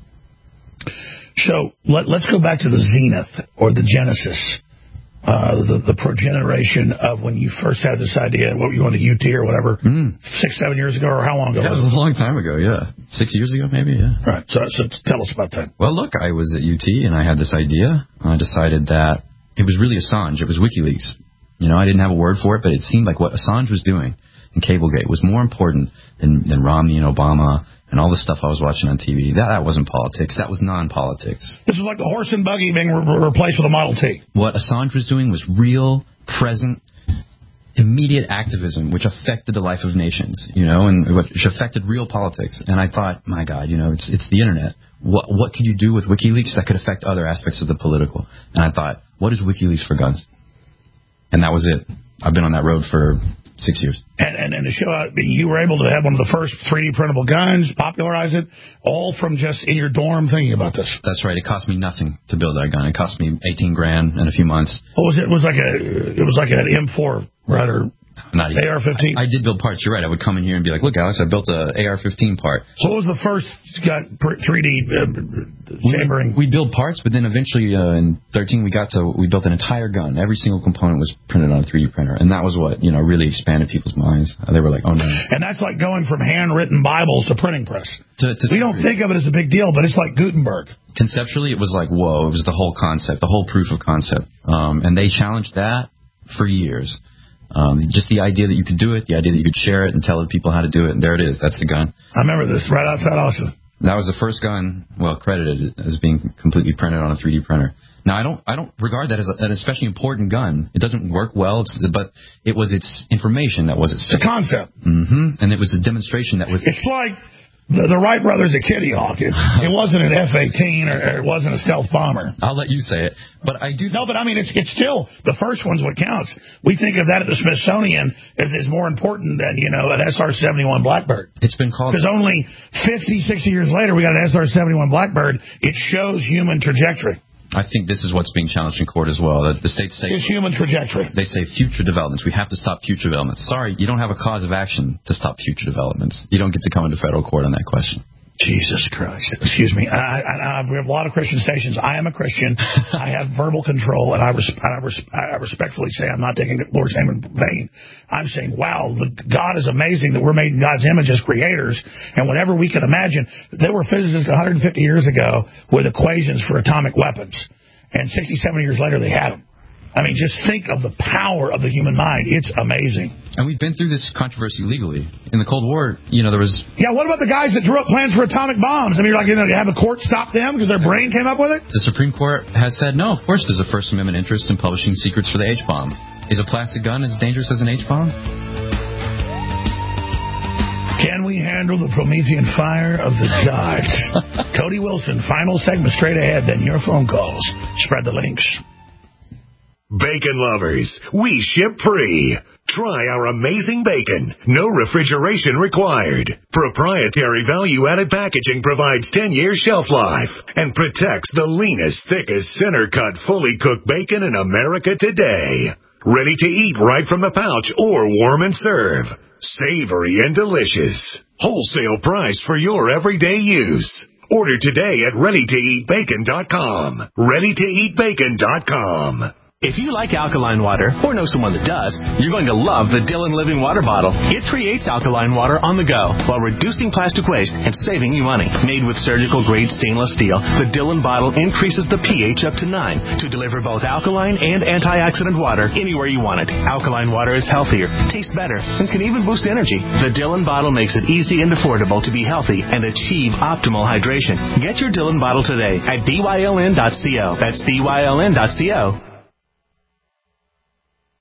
So let's go back to the zenith or the genesis, the progeneration of when you first had this idea. What you wanted, UT or whatever, 6-7 years ago, or how long ago? Yeah, it was a long time ago. Yeah, 6 years ago, maybe. Yeah. Right. So tell us about that. Well, look, I was at UT and I had this idea. I decided that it was really Assange. It was WikiLeaks. I didn't have a word for it, but it seemed like what Assange was doing in Cablegate was more important than Romney and Obama and all the stuff I was watching on TV. That wasn't politics. That was non-politics. This was like the horse and buggy being replaced with a Model T. What Assange was doing was real, present, immediate activism, which affected the life of nations, and which affected real politics. And I thought, my God, it's the internet. What could you do with WikiLeaks that could affect other aspects of the political? And I thought, what is WikiLeaks for guns? And that was it. I've been on that road for 6 years. And to show out, you were able to have one of the first 3D printable guns, popularize it, all from just in your dorm thinking about this. That's right. It cost me nothing to build that gun. It cost me $18,000 in a few months. What was it? It was like an M4, right? Or not even. AR-15? I did build parts. You're right. I would come in here and be like, look, Alex, I built a AR-15 part. So what was the first 3D chambering? We built parts, but then eventually in 2013 we built an entire gun. Every single component was printed on a 3D printer, and that was what really expanded people's minds. They were like, oh no. And that's like going from handwritten Bibles to printing press. We don't think of it as a big deal, but it's like Gutenberg. Conceptually, it was like, whoa, it was the whole concept, the whole proof of concept. And they challenged that for years. Just the idea that you could do it, the idea that you could share it and tell people how to do it, and there it is. That's the gun. I remember this right outside Austin. That was the first gun, credited as being completely printed on a 3D printer. Now, I don't regard that as an especially important gun. It doesn't work well, but it was its information that was its the concept. And it was a demonstration that was... It's like the Wright brothers at Kitty Hawk. It wasn't an F-18 or it wasn't a stealth bomber. I'll let you say it. But I do... No, but I mean, it's still... The first one's what counts. We think of that at the Smithsonian as more important than, an SR-71 Blackbird. It's been called... Because only 50, 60 years later, we got an SR-71 Blackbird. It shows human trajectory. I think this is what's being challenged in court as well. The states say... It's human trajectory. They say future developments. We have to stop future developments. Sorry, you don't have a cause of action to stop future developments. You don't get to come into federal court on that question. Jesus Christ. Excuse me. We have a lot of Christian stations. I am a Christian. I have verbal control, and I respectfully say I'm not taking the Lord's name in vain. I'm saying, wow, God is amazing that we're made in God's image as creators, and whatever we can imagine. There were physicists 150 years ago with equations for atomic weapons, and 67 years later they had them. I mean, just think of the power of the human mind. It's amazing. And we've been through this controversy legally. In the Cold War, there was... Yeah, what about the guys that drew up plans for atomic bombs? I mean, you have the court stop them because their brain came up with it? The Supreme Court has said, no, of course there's a First Amendment interest in publishing secrets for the H-bomb. Is a plastic gun as dangerous as an H-bomb? Can we handle the Promethean fire of the gods? Cody Wilson, final segment straight ahead, then your phone calls. Spread the links. Bacon lovers, we ship free. Try our amazing bacon. No refrigeration required. Proprietary value-added packaging provides 10 years shelf life and protects the leanest, thickest, center-cut, fully cooked bacon in America today. Ready to eat right from the pouch or warm and serve. Savory and delicious. Wholesale price for your everyday use. Order today at ReadyToEatBacon.com. ReadyToEatBacon.com. If you like alkaline water, or know someone that does, you're going to love the Dillon Living Water Bottle. It creates alkaline water on the go while reducing plastic waste and saving you money. Made with surgical-grade stainless steel, the Dillon bottle increases the pH up to 9 to deliver both alkaline and antioxidant water anywhere you want it. Alkaline water is healthier, tastes better, and can even boost energy. The Dillon bottle makes it easy and affordable to be healthy and achieve optimal hydration. Get your Dillon bottle today at BYLN.co. That's BYLN.co.